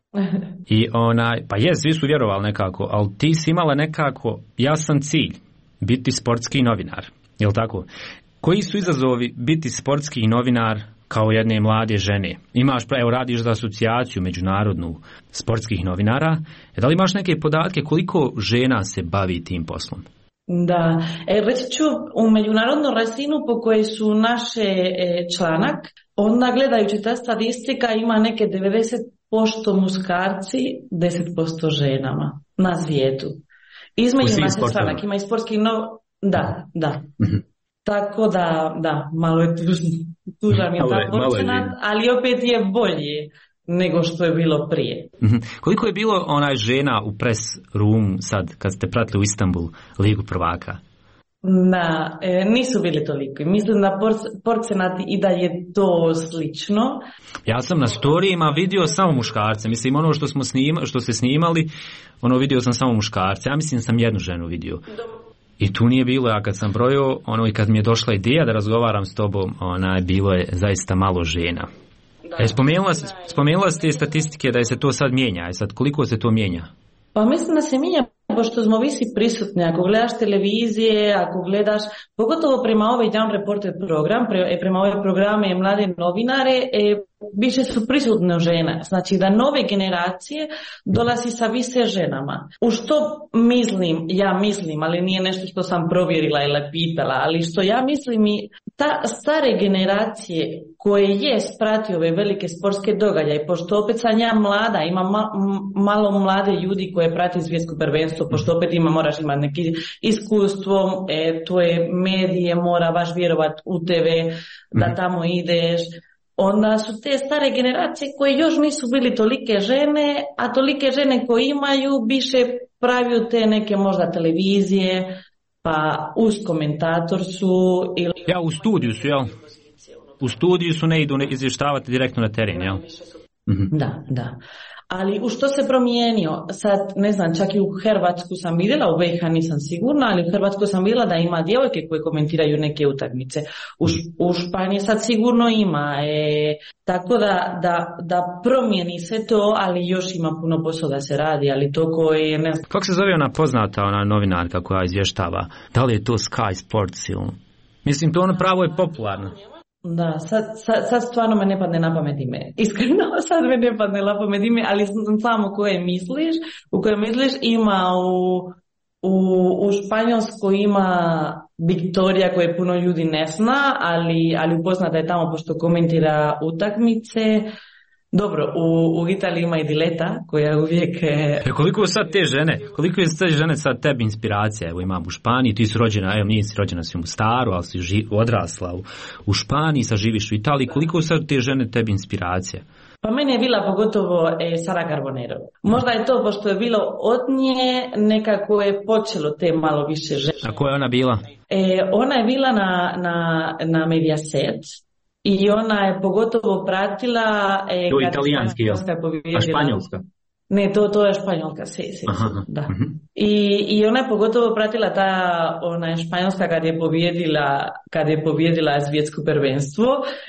I onaj, pa jest, svi su vjerovali nekako, ali ti si imala nekako jasan cilj, biti sportski novinar, jel tako? Koji su izazovi biti sportski novinar kao jedne mlade žene? Imaš, evo radiš za asocijaciju međunarodnu sportskih novinara, da li imaš neke podatke koliko žena se bavi tim poslom? Da, e, reći ću u međunarodnu razinu po kojoj su naše e, članak, onda gledajući ta statistika ima neke devedeset posto muškarci, deset posto ženama na svijetu. Između nas je članak, ima i sportski no... Da, da. Mm-hmm. Tako da, da, malo je tužno. Tužan je ta procenat, ali opet je bolje nego što je bilo prije. Mm-hmm. Koliko je bilo onaj žena u press room sad, kad ste pratili u Istanbul Ligu prvaka? Na, e, nisu bili toliko. Mislim da procenat i da je to slično. Ja sam na storijima vidio samo muškarce. Mislim, ono što, smo snima, što ste snimali, ono vidio sam samo muškarce. Ja mislim sam jednu ženu vidio. I tu nije bilo, ja kad sam brojio, ono i kad mi je došla ideja da razgovaram s tobom, ona je bilo je zaista malo žena. E, spomenula, spomenula ste statistike da je se to sad mijenja, a sad koliko se to mijenja? Pa mislim da se mijenja, pošto smo visi prisutni. Ako gledaš televizije, ako gledaš, pogotovo prema ovaj Young Reporter program, pre, prema ove programe mlade novinare, e, više su prisutne žene. Znači da nove generacije dolazi sa više ženama. U što mislim, ja mislim, ali nije nešto što sam provjerila ili pitala, ali što ja mislim i ta stare generacije koje je sprati ove velike sportske događaje, pošto opet sam ja mlada, ima ma, malo mlade ljudi koje prati svjetsko prvenstvo, pošto opet ima, moraš imati neki iskustvo, e, to je medije, mora baš vjerovat u te ve, da tamo ideš. onda su te stare generacije koje još nisu bili tolike žene, a tolike žene koje imaju više praviju te neke možda televizije, pa uz komentator su ili... Ja, u studiju su, jel? U studiju su, ne idu ne izvještavati direktno na teren, jel? Mhm. Da, da. Ali u što se promijenio? Sad, ne znam, čak i u Hrvatsku sam vidjela, u B i H nisam sigurna, ali u Hrvatsku sam vidjela da ima djevojke koje komentiraju neke utakmice. U, u Španiji sad sigurno ima. E, tako da, da, da promijeni se to, ali još ima puno posla da se radi, ali to koje... Ne znam. Kako se zove ona poznata, ona novinarka koja izvještava? Da li je to Sky Sports ili... Mislim, to ono pravo je popularno. Da, sad, sad, sad stvarno me ne padne na pamet ime. Iskreno, sad me ne padne na pamet ime, ali samo koje misliš, u koje misliš ima u, u, u Španjolskoj ima Viktorija koje puno ljudi ne zna, ali, ali upoznata je tamo pošto komentira utakmice. Dobro, u, u Italiji ima i Dileta koja uvijek... E, koliko sad te žene, koliko je te žene sad tebi inspiracija? Evo imam u Španiji, ti si rođena, evo nisi rođena si u Mostaru, ali si ži, odrasla u, u Španiji, sad živiš u Italiji, koliko sad te žene tebi inspiracija? Pa meni je bila pogotovo e, Sara Carbonero. Možda je to pošto je bilo od nje, nekako je počelo te malo više žene. A koja je ona bila? E, ona je bila na, na, na Mediaset. I ona je pogotovo pratila... E, to je italijanski, jel? A španjolska? Ne, to, to je španjolka, si, si, da. Uh-huh. I, I ona je pogotovo pratila ta ona je španjolska kad je pobjedila, kad je pobjedila svjetsko prvenstvo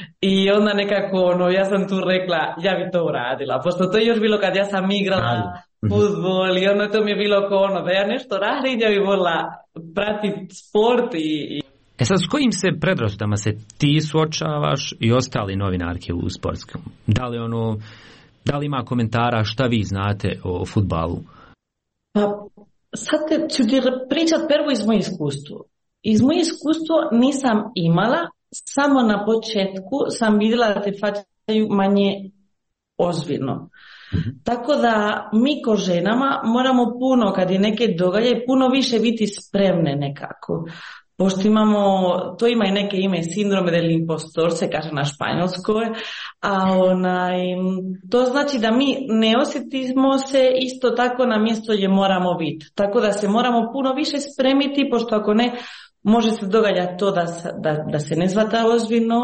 i onda nekako, ono, ja sam tu rekla, ja bi to uradila, pošto to je još bilo kad ja sam igrala fudbal i ono to mi je bilo kao ono, da ja nešto radim, ja bi volila pratiti sport i... i E sad, s kojim se predrasudama se ti suočavaš i ostali novinarke u sportskom? Da li ono, da li ima komentara šta vi znate o fudbalu? Pa, sad ću ti pričat prvo iz moje iskustvo. Iz moje iskustvo nisam imala, samo na početku sam vidjela da te faćaju manje ozbiljno. Mm-hmm. Tako da mi ko ženama moramo puno, kad je neke događaje, puno više biti spremne nekako. Pošto imamo, to ima i neke ime, sindrome del impostor, se kaže na španjolskoj, a onaj, to znači da mi ne osjetimo se isto tako na mjesto gdje moramo biti. Tako da se moramo puno više spremiti, pošto ako ne, može se događati to da, da, da se ne zvata ozbiljno.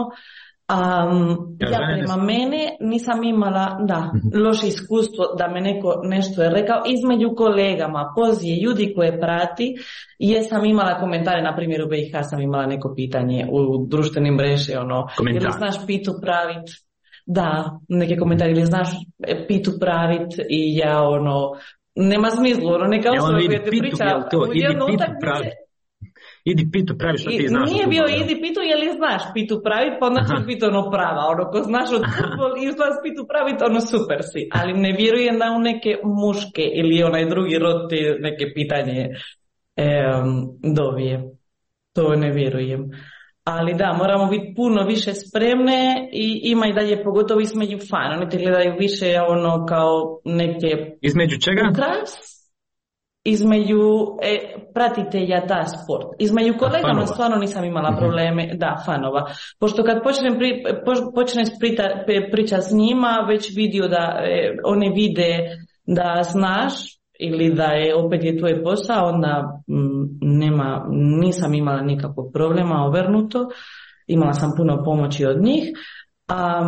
Um, ja prema mene nisam imala da, loše iskustvo da me neko nešto je rekao između kolegama, pozije, ljudi koje prati, jesam imala komentare, na primjer u B i H sam imala neko pitanje u društvenim mreži, ono, komentar. Ili znaš pitu pravit, da, neke komentare, ili znaš pitu pravit i ja, ono, nema smislu, ono, neka osoba koja te priča u jednu utakmice. Idi pitu pravi što ti znaš. Nije bio idi pitu je li znaš pitu pravit, pa onda ću pitu ono prava. Ono ko znaš od futbol i znaš pitu pravit, ono super si. Ali ne vjerujem da u neke muške ili onaj drugi rod te neke pitanje um, dovije. To ne vjerujem. Ali da, moramo biti puno više spremne i ima i dalje pogotovo između fan. Oni te gledaju više ono kao neke... Između čega? Ukras. Između e, pratitelja ta sport. Između kolegama stvarno nisam imala probleme, mm-hmm. da, fanova. Pošto kad počnem, pri, po, počnem sprita, pričati s njima, već vidio da e, one vide da znaš ili da je opet je tvoj posao, onda m, nema, nisam imala nikakvog problema, obrnuto. Imala sam puno pomoći od njih. A,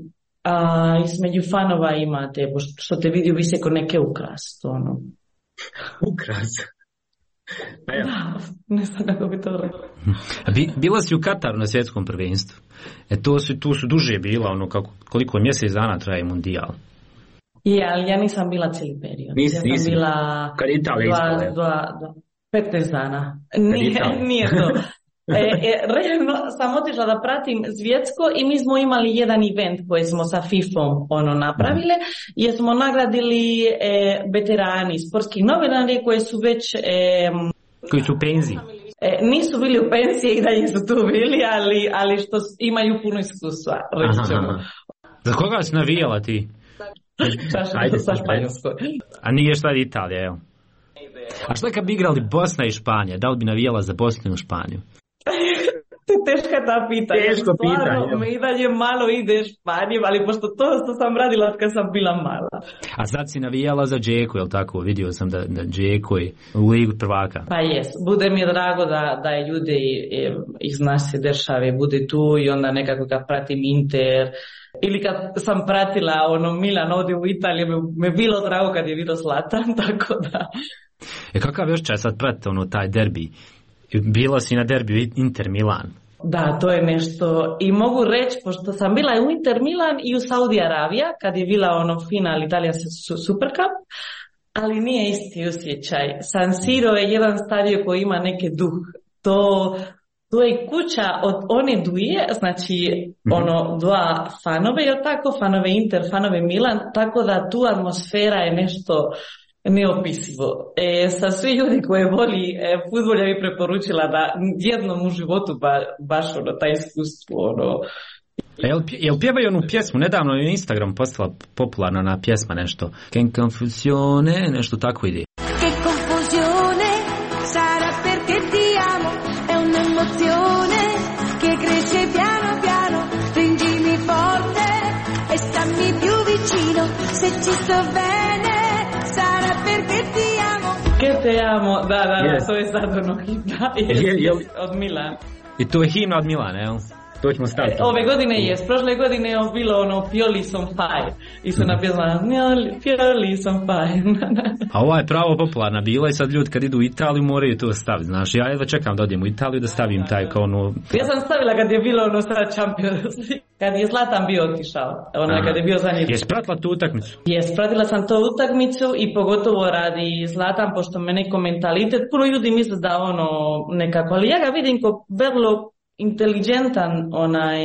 a između fanova imate, što te vidio vi se ko neke ukrast, ono. Ukras. Pa ja. Da, ne znam kako bi to rekla. Bila si u Kataru na svjetskom prvenstvu. E to su, tu su duže bila, ono kako, koliko mjesec dana traje mundijal. Je, ali ja nisam bila cijeli period. Nisi, ja sam nisi. bila kad Italija dva, dva, dva, petnaest dana. Nije, nije to. E, e, realno sam otišla da pratim svjetsko i mi smo imali jedan event koji smo sa fifom ono napravile, jer smo nagradili e, veterani, sportski novinari koji su već e, koji su u penziji. E, nisu bili u penziji i dalje su tu bili, ali, ali što imaju puno iskustva. Za koga si navijala ti? Ajde, sa Španjolskoj. A nije šta Italija, evo. A šta kad bi igrali Bosna i Španija? Da li bi navijala za Bosnu i Španiju? teška ta pitanja. Teško Stvarno, pitanje. me i dalje malo ide Španijom, ali pošto to što sam radila od kad sam bila mala. A sad si navijala za Džeku, jel tako? Vidio sam da, da Džeko je u ligu prvaka. Pa jes, bude mi drago da, da je ljudi iz naše države bude tu i onda nekako kad pratim Inter ili kad sam pratila ono Milan ovdje u Italiji, me, me bilo drago kad je bilo Zlatan, tako da... E kakav još će sad pratiti ono taj derbi? Bila si na derbiju Inter Milan. Da, to je nešto i mogu reći, pošto sam bila u Inter Milan i u Saudi Arabija, kad je bila ono final italijanski Super Cup, ali nije isti osjećaj. San Siro je jedan stadion koji ima neki duh. To, to je kuća od one dvije, znači mm-hmm. ono dva fanove, je tako, fanove Inter, fanove Milan, tako da tu atmosfera je nešto neopisivo. E, sa svi ljudi koji voli e, fudbal, ja bih preporučila da jednom u životu ba, baš ono, taj iskustvo ono. Jel, jel pjevaju onu pjesmu? Nedavno je Instagram postala popularna na pjesma nešto. Che confusione, nešto tako ide. Che confusione sarà perché ti amo, è un'emozione che cresce piano piano, stringimi forte e stammi più vicino, se ci sto bene sarà perché ti amo. Che te amo, da, da, da, yes. to je sad ono himna od Milana. I to je himna od Milana, jel? To ćemo staviti. Ove godine je, prošle godine je bilo ono Pioli son fire i su napisala Pioli son fire. A ova je pravo popularna bila i sad ljudi kad idu u Italiju moraju to staviti, znaš, ja jedva čekam da odem u Italiju da stavim taj kao ono... Ja sam stavila kad je bilo ono sada Champions, kad je Zlatan bio otišao, ona kad je bio za njih. Jesi pratila tu utakmicu? Jes, pratila sam to utakmicu i pogotovo radi Zlatan, pošto me neko mentalitet, puno ljudi misle da ono nekako, ali ja ga vidim ko vrlo inteligentan onaj...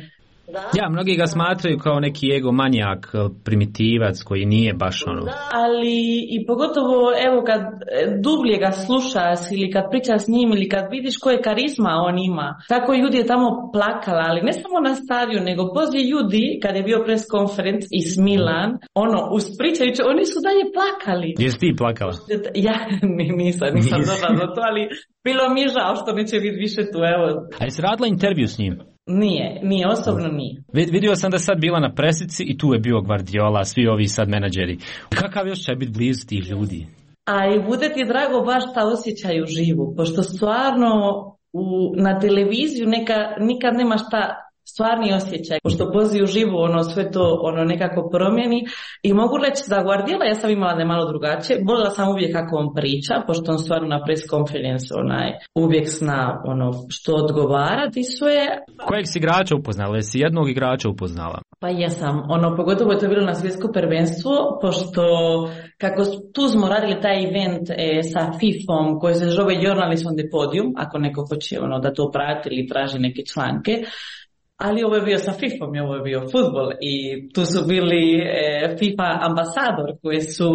Ja, mnogi ga smatraju kao neki ego manijak, primitivac koji nije baš ono. Ali i pogotovo evo kad dublje ga slušaš ili kad pričaš s njim ili kad vidiš koje karizma on ima. Tako ljudi je tamo plakala, ali ne samo na stadionu, nego poslije ljudi kad je bio press conference iz Milan, ono, uspričajući, oni su dalje plakali. Jesi ti plakala? Ja nisam, nisam došla do to, ali bilo mi je žao što neće biti više tu, evo. A jesi radila intervju s njim? Nije, nije, osobno nije. Vidio sam da sad bila na presici i tu je bio Guardiola, svi ovi sad menadžeri. Kakav još će biti blizu tih ljudi? A i bude ti drago baš ta osjećaj u živu, pošto stvarno u, na televiziju neka, nikad nemaš ta stvarni osjećaj, pošto poziv u živu ono sve to ono nekako promijeni i mogu reći da Guardiola, ja sam imala da je malo drugačije, volila sam uvijek kako on priča, pošto on stvarno na press conference onaj uvijek zna ono što odgovarati sve. Kojeg si igrača upoznala? Jesi jednog igrača upoznala? Pa jesam, ono pogotovo je to bilo na svjetsko prvenstvo, pošto kako tu smo radili taj event e, sa FIFom koji se zove Journalist on the Podium, ako neko hoće ono da to prati ili traži neke članke. Ali ovo je bio sa FIFom i ovo je bio fudbal i tu su bili e, FIFA ambasador koji su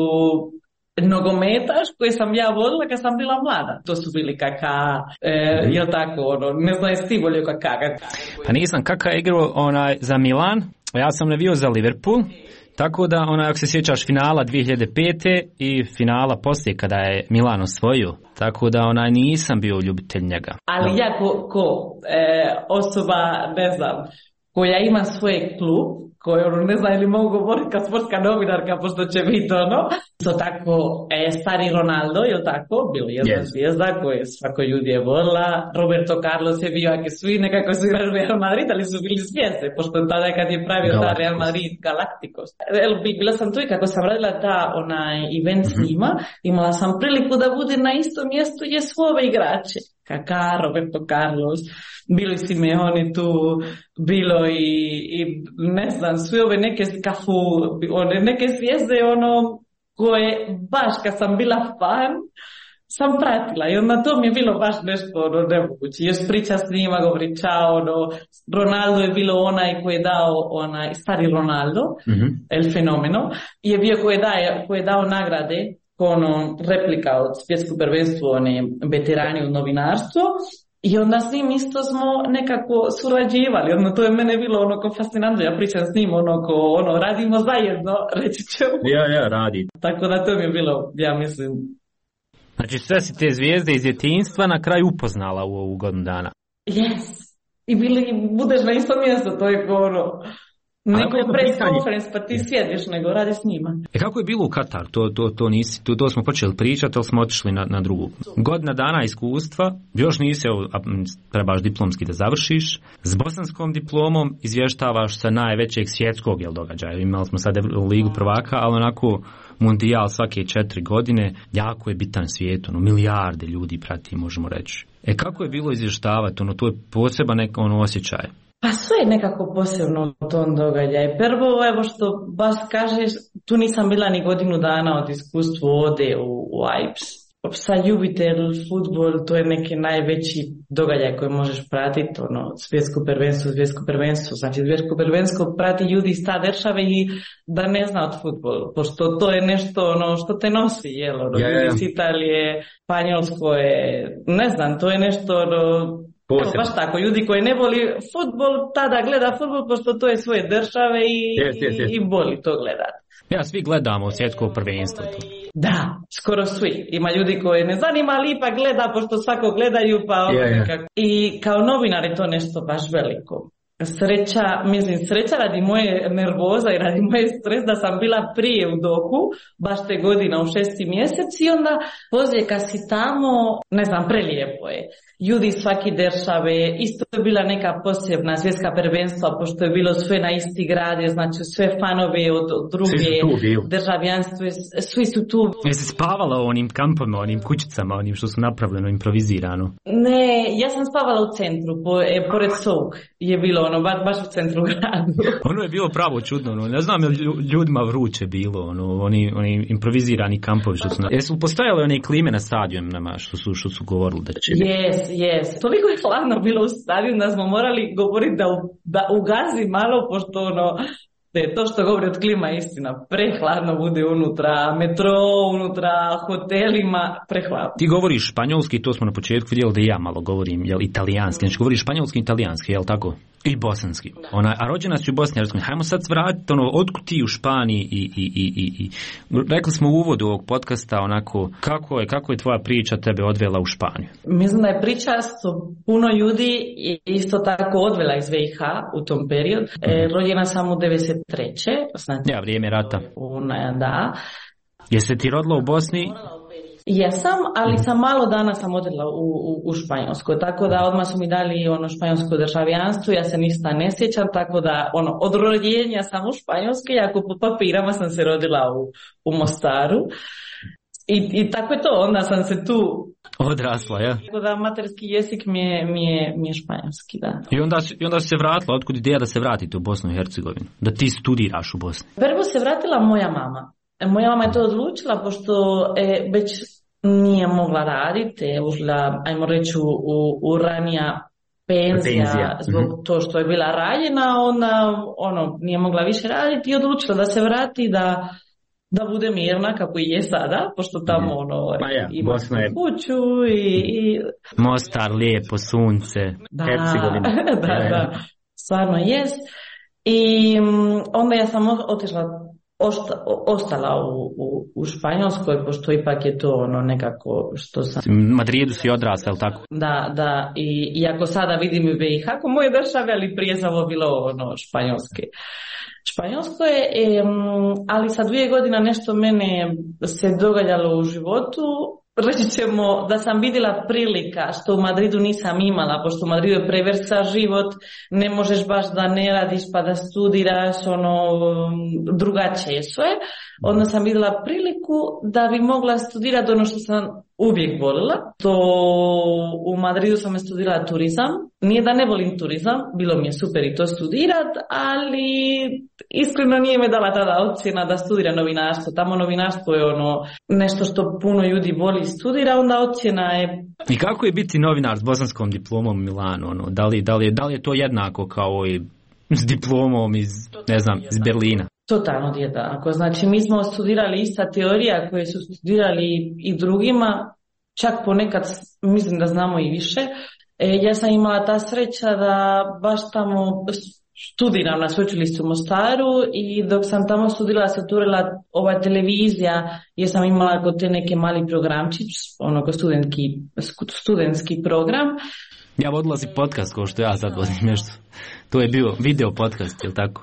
nogometaš koji sam ja vodila kad sam bila mlada. To su bili Kaka, e, jel tako, ono, ne znam jesi ti volio Kaka. Pa nisam, Kaka je igrao onaj za Milan, ja sam navio za Liverpool. Tako da, onaj, ako se sjećaš finala dvije hiljade pete i finala poslije kada je Milan osvojio, tako da onaj nisam bio ljubitelj njega. Ali ja ko, ko e, osoba, ne znam, koja ima svoj klub, koji ono, ne znam ili mogu govoriti kao sportska novinarka, pošto će biti ono, to tako, e, stari Ronaldo, je li tako, bio jedna yes. zvijezda koju svako ljudi je volila, Roberto Carlos je bio, ako svi nekako su igrali Real Madrid, ali su bili zvijezde, pošto tada kad je pravio ta Real Madrid Galacticos. Bila sam tu i kako sam radila ta onaj event s njima, imala sam priliku da bude na istom mjestu gdje su ove igrače. Kaka, Roberto Carlos, bilo i Simeoni tu, bilo i, i ne znam, sve ove neke kafu, one neke zvijezde, ono, koje baš kad sam bila fan, sam pratila i onda to mi je bilo baš nešto ono, nemoguće. Još priča s njima, govori čao, ono, Ronaldo je bilo onaj koji je dao, onaj, stari Ronaldo, mm-hmm. el fenomeno, je bio koji je, daje, koji je dao nagrade, ono, replika od svjetskog prvenstva, one veterani u novinarstvu, i onda s njim isto smo nekako surađivali, ono, to je mene bilo ono ko fascinantno, ja pričam s njim ono ko ono, radimo zajedno, reći ćemo. Ja, ja, radi. Tako da to mi je bilo, ja mislim. Znači sve si te zvijezde iz djetinjstva na kraju upoznala u ovu godinu dana. Yes. i bili, budeš na isto mjesto, to je ono... Neko press conference, pa ti sjediš, nego radi s njima. E kako je bilo u Katar? To, to, to, nisi, to, to smo počeli pričati, ali smo otišli na, na drugu. Godina dana iskustva, još nisi, trebaš diplomski da završiš. S bosanskom diplomom izvještavaš sa najvećeg svjetskog jel, događaja. Imali smo sad Ligu prvaka, ali onako mundijal svake četiri godine, jako je bitan svijet, ono, milijarde ljudi prati, možemo reći. E kako je bilo izvještavati? Ono, to je poseban nek, ono, osjećaj. Pa sve je nekako posebno u tom događaju. Prvo, evo što baš kažeš, tu nisam bila ni godinu dana od iskustva ode u, u A I P S. Sa ljubitel, futbol, to je neki najveći događaj koji možeš pratiti, ono, svjetsko prvenstvo, svjetsko prvenstvo, znači svjetsko prvenstvo prati ljudi iz ta države i da ne zna od futbol, pošto to je nešto ono što te nosi, jel, ono, yeah. Ljudi iz Italije, Španjolsko je, ne znam, to je nešto, ono, evo, baš tako, ljudi koji ne voli futbol, tada gleda futbol, pošto to je svoje države i, yes, yes, yes. i boli to gledati. Ja, svi gledamo svjetsko prvenstvo. Da, skoro svi. Ima ljudi koji ne zanima, ali ipak gleda, pošto svako gledaju, pa yeah, nekako. I kao novinar je to nešto baš veliko. Sreća, mislim, sreća radi moje nervoza i radi moje stres da sam bila prije u Dohu, baš te godina u šesti mjesec i onda pozije kad si tamo, ne znam, prelijepo je. Ljudi svaki države, isto je bila neka posebna svjetska prvenstva, pošto je bilo sve na isti grad, znači sve fanove od, od druge državljanstva, svi su tu. Jesi spavala u onim kampovima, onim kućicama, onim što su napravljeno, improvizirano? Ne, ja sam spavala u centru, po, e, pored Souk je bilo ono, baš, baš u centru gradu. Ono je bilo pravo čudno, ono, ne znam je ljudima vruće bilo, ono, oni, oni improvizirani kampovi što su... Jesu postojale one klime na stadionima što su, što su govorili da će... Yes, yes. Toliko je hladno bilo u stadionu da smo morali govoriti da, u, da ugazi malo, pošto ono, da je to što govori od klima istina. Prehladno bude unutra, metro, unutra, hotelima, prehladno. Ti govoriš španjolski, to smo na početku vidjeli da ja malo govorim, jel, italijanski. Znači govoriš španjolski i italijanski, jel tako? I bosanski. Ona, a rođena si u Bosni i Hercegovini. Hajmo sad vratiti, ono, otkud ti u Španiji i, i, i, i, i. Rekli smo u uvodu ovog podcasta, onako, kako je, kako je tvoja priča tebe odvela u Španiju? Mislim da je priča puno ljudi isto tako odvela iz V I H u tom periodu. E, rođena sam u devedeset treće Znači, ja, vrijeme rata. Una, da. Jesi ti rodila u Bosni? Jesam, ali sam malo dana sam odjela u, u, u Španjolsko, tako da odmah su mi dali ono španjolsko državljanstvo, ja se ništa ne sjećam, tako da ono, od rođenja sam u Španjolskoj, jako po papirama sam se rodila u, u Mostaru. I, I tako je to, onda sam se tu odrasla, ja. Tako da materski jezik mi je, mi je, mi je španjolski, da. I onda, i onda se vratila, otkud ideja da se vratite u Bosnu i Hercegovinu? Da ti studiraš u Bosni? Prvo se vratila moja mama. Moja mama je to odlučila, pošto je već nije mogla raditi, je ušla, ajmo reći, u, u ranija penzija, penzija. Zbog mm-hmm. to što je bila ranjena, ona ono, nije mogla više raditi i odlučila da se vrati, da da bude mirna kako i je sada, pošto tamo ono, pa ja, ima je... kuću i, i... Mostar, lijepo, sunce, da, Hercegovina. da, da, da, stvarno jest. I onda ja sam otišla, osta, ostala u, u, u Španjolskoj, pošto ipak je to ono nekako što sam... U Madridu si odrasla, tako? Da, da, i iako sada vidim i V I H, ako moje države, ali prije samo bilo ono španjolske. Španjolsko je, ali sa dvije godina nešto mene se događalo u životu. Reći ćemo da sam vidjela prilika što u Madridu nisam imala, pošto u Madridu je preversa život, ne možeš baš da ne radiš pa da studiraš, ono, drugačije sve. Onda sam vidjela priliku da bi mogla studirati ono što sam uvijek volila. To u Madridu sam studirala turizam. Nije da ne volim turizam, bilo mi je super i to studirat, ali iskreno nije me dala tada ocjena da studira novinarstvo. Tamo novinarstvo je ono nešto što puno ljudi voli studira, onda ocjena je... I kako je biti novinar s bosanskom diplomom u Milanu? Ono? Da li, da li, je, da li je to jednako kao i s diplomom iz, ne znam, iz Berlina? Totalno jednako. Znači mi smo studirali ista teorija koje su studirali i drugima, čak ponekad mislim da znamo i više. E, ja sam imala ta sreća da baš tamo studiram na sveučilištu u Mostaru i dok sam tamo studirala se otvorila ova televizija jer sam imala kod te neke mali programčić, ono ko studentski, studentski program. Ja vodila si podcast kao što ja sad vodim nešto. To je bio video podcast, jel tako?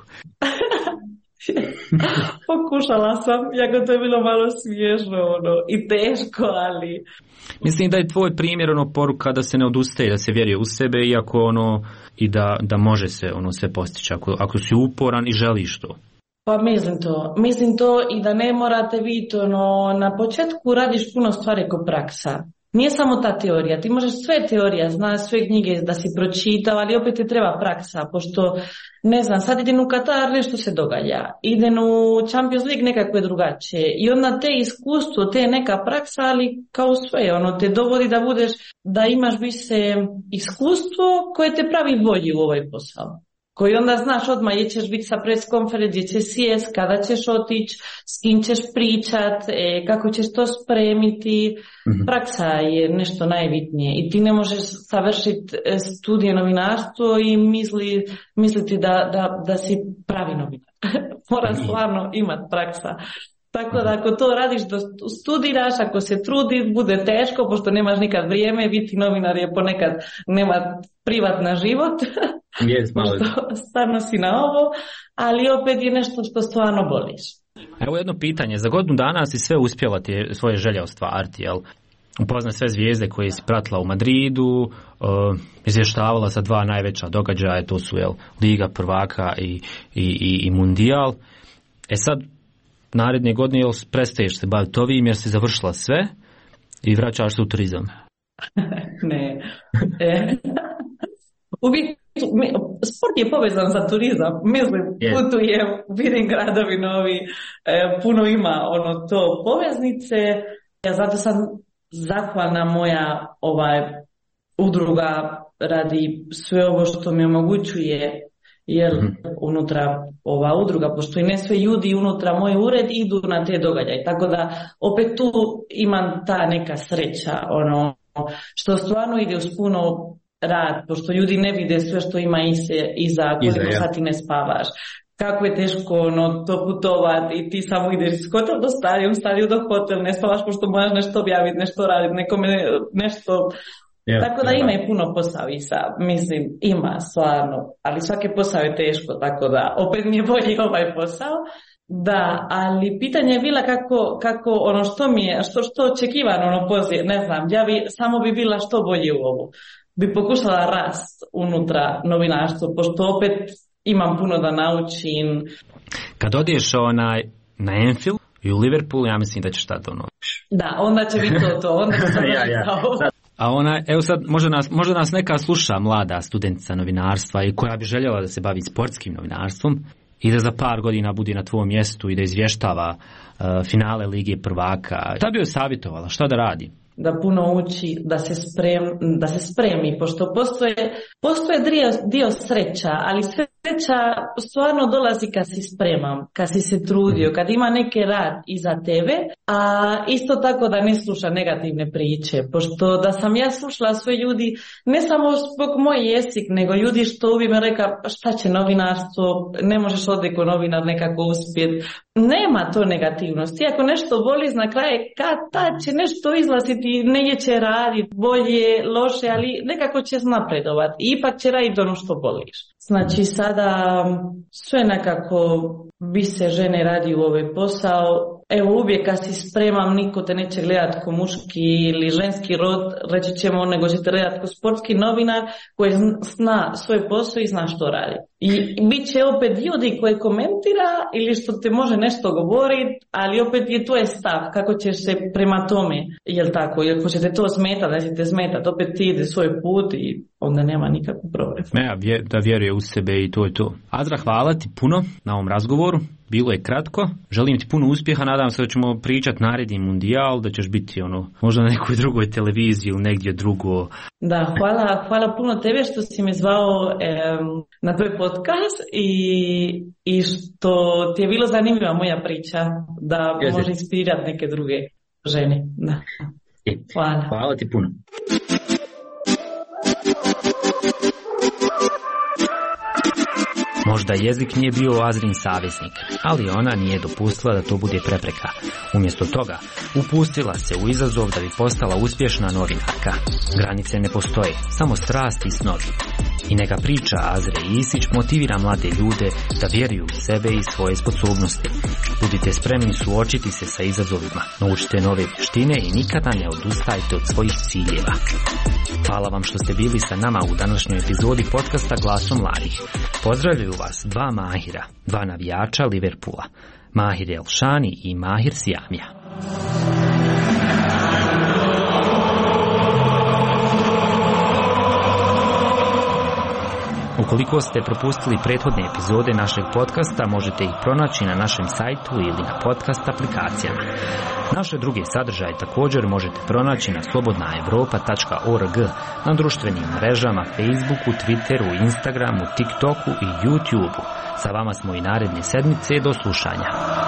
Pokušala sam, jako to je bilo malo smiješno ono, i teško, ali... Mislim da je tvoj primjer ono poruka da se ne odustaje, da se vjeruje u sebe, iako ono i da, da može se ono sve postići ako, ako si uporan i želiš to. Pa mislim to, mislim to i da ne morate vidjeti ono, na početku radiš puno stvari ko praksa. Nije samo ta teorija, ti možeš sve teorija, znaš sve knjige da si pročitao, ali opet ti treba praksa, pošto, ne znam, sad idem u Katar, nešto se događa, idem u Champions League, nekako je drugačije, i onda te iskustvo, te neka praksa, ali kao sve, ono, te dovodi da budeš, da imaš više iskustvo koje te pravi bolji u ovaj posao. Koji onda znaš odmah gdje ćeš biti sa pres konferencije, gdje ćeš sjest, kada ćeš otići, s kim ćeš pričat, e, kako ćeš to spremiti. Mm-hmm. Praksa je nešto najbitnije i ti ne možeš savršiti studije novinarstvo i misli, misliti da, da, da si pravi novinar. Mora stvarno imati praksa. Tako da ako to radiš, da studiraš, ako se trudi, bude teško, pošto nemaš nikad vrijeme, biti novinar je ponekad nema privatna život. Yes, malo je. Stvarno si na ovo, ali opet je nešto što stvarno voliš. Evo jedno pitanje, za godinu dana si sve uspjela ti svoje želje ostvariti, jel? Upoznat sve zvijezde koje si pratila u Madridu, uh, izvještavala sa dva najveća događaja, to su jel, Liga prvaka i, i, i, i Mundijal. E sad, naredne godine jel, prestaješ se baviti ovim jer si završila sve i vraćaš se u turizam? Ne. E, uvijek sport je povezan sa turizam, mislim, yes. Putujem, vidim gradovi novi, e, puno ima ono to poveznice, ja zato sam zahvalna moja ovaj udruga radi sve ovo što mi omogućuje, jer mm-hmm. unutra ova udruga, pošto i ne sve ljudi unutra moj ured idu na te događaje, tako da opet tu imam ta neka sreća, ono, što stvarno ide uz puno rad, pošto ljudi ne vide sve što ima iza, koliko ja. sati ne spavaš, kako je teško ono, to putovati i ti samo ideš iz hotel do stadion, stadion do hotel, ne spavaš pošto moraš nešto objaviti, nešto raditi, nekome nešto... Yeah, tako da yeah. ima i puno posao i sad, mislim, ima stvarno, ali svaki posao je teško, tako da opet mi je bolji ovaj posao. Da, ali pitanje je bila kako, kako ono što mi je, što, što očekivano ono pozije, ne znam, ja bi, samo bi bila što bolje u ovu. Bi pokušala rast unutra novinarstvo, pošto opet imam puno da naučim. Kad odeš onaj na Anfield i u Liverpool, ja mislim da ćeš tada ono. Da, onda će biti to to, onda će ja, ja. A ona, evo sad, možda nas, možda nas neka sluša mlada studentica novinarstva i koja bi željela da se bavi sportskim novinarstvom i da za par godina bude na tvojom mjestu i da izvještava uh, finale Lige prvaka. Šta bi joj savjetovala? Šta da radi? Da puno uči, da se, sprem, da se spremi, pošto postoje, postoje dio, dio sreća, ali sreća stvarno dolazi kad si spreman, kad si se trudio, kad ima neki rad iza tebe, a isto tako da ne sluša negativne priče, pošto da sam ja slušala sve ljudi, ne samo zbog moj jezik, nego ljudi što uvijek me reka šta će novinarstvo, ne možeš ovdje ko novinar nekako uspjeti. Nema to negativnosti, ako nešto voliš na kraju, kad tad će nešto izlaziti, negdje će raditi bolje, loše, ali nekako će napredovati i ipak će raditi ono što voliš. Znači sada sve nekako više žene radi u ovaj posao. Evo uvijek kad si spremam, niko te neće gledati ko muški ili ženski rod, reći ćemo, nego ćete gledati ko sportski novinar koji zna svoj posao i zna što radi. I bit će opet ljudi koji komentira ili što te može nešto govoriti, ali opet je tvoj stav, kako ćeš se prema tome, jel tako, jer ako će te to smetati, da će te smetati, opet ti ide svoj put i onda nema nikakvu problem. Ja, da vjeruje u sebe i to je to. Azra, hvala ti puno na ovom razgovoru. Bilo je kratko. Želim ti puno uspjeha. Nadam se da ćemo pričati naredni Mundijal, da ćeš biti ono, možda na nekoj drugoj televiziji ili negdje drugo. Da, hvala, hvala puno tebe što si me zvao eh, na tvoj podcast i, i što ti je bilo zanimljiva moja priča, da Jesi. može inspirirati neke druge žene. Da. Hvala. Hvala ti puno. Možda jezik nije bio Azrin saveznik, ali ona nije dopustila da to bude prepreka. Umjesto toga, upustila se u izazov da bi postala uspješna novinarka. Granice ne postoje, samo strast i snovi. I neka priča Azre Isić motivira mlade ljude da vjeruju u sebe i svoje sposobnosti. Budite spremni suočiti se sa izazovima, naučite nove vještine i nikada ne odustajte od svojih ciljeva. Hvala vam što ste bili sa nama u današnjoj epizodi podcasta Glasom mladih. Pozdravljaju vas dva Mahira, dva navijača Liverpoola, Mahir Elšani i Mahir Sijamija. Ukoliko ste propustili prethodne epizode našeg podcasta, možete ih pronaći na našem sajtu ili na podcast aplikacijama. Naše druge sadržaje također možete pronaći na slobodna evropa tačka org, na društvenim mrežama Facebooku, Twitteru, Instagramu, TikToku i YouTubeu. Sa vama smo i naredne sedmice, do slušanja.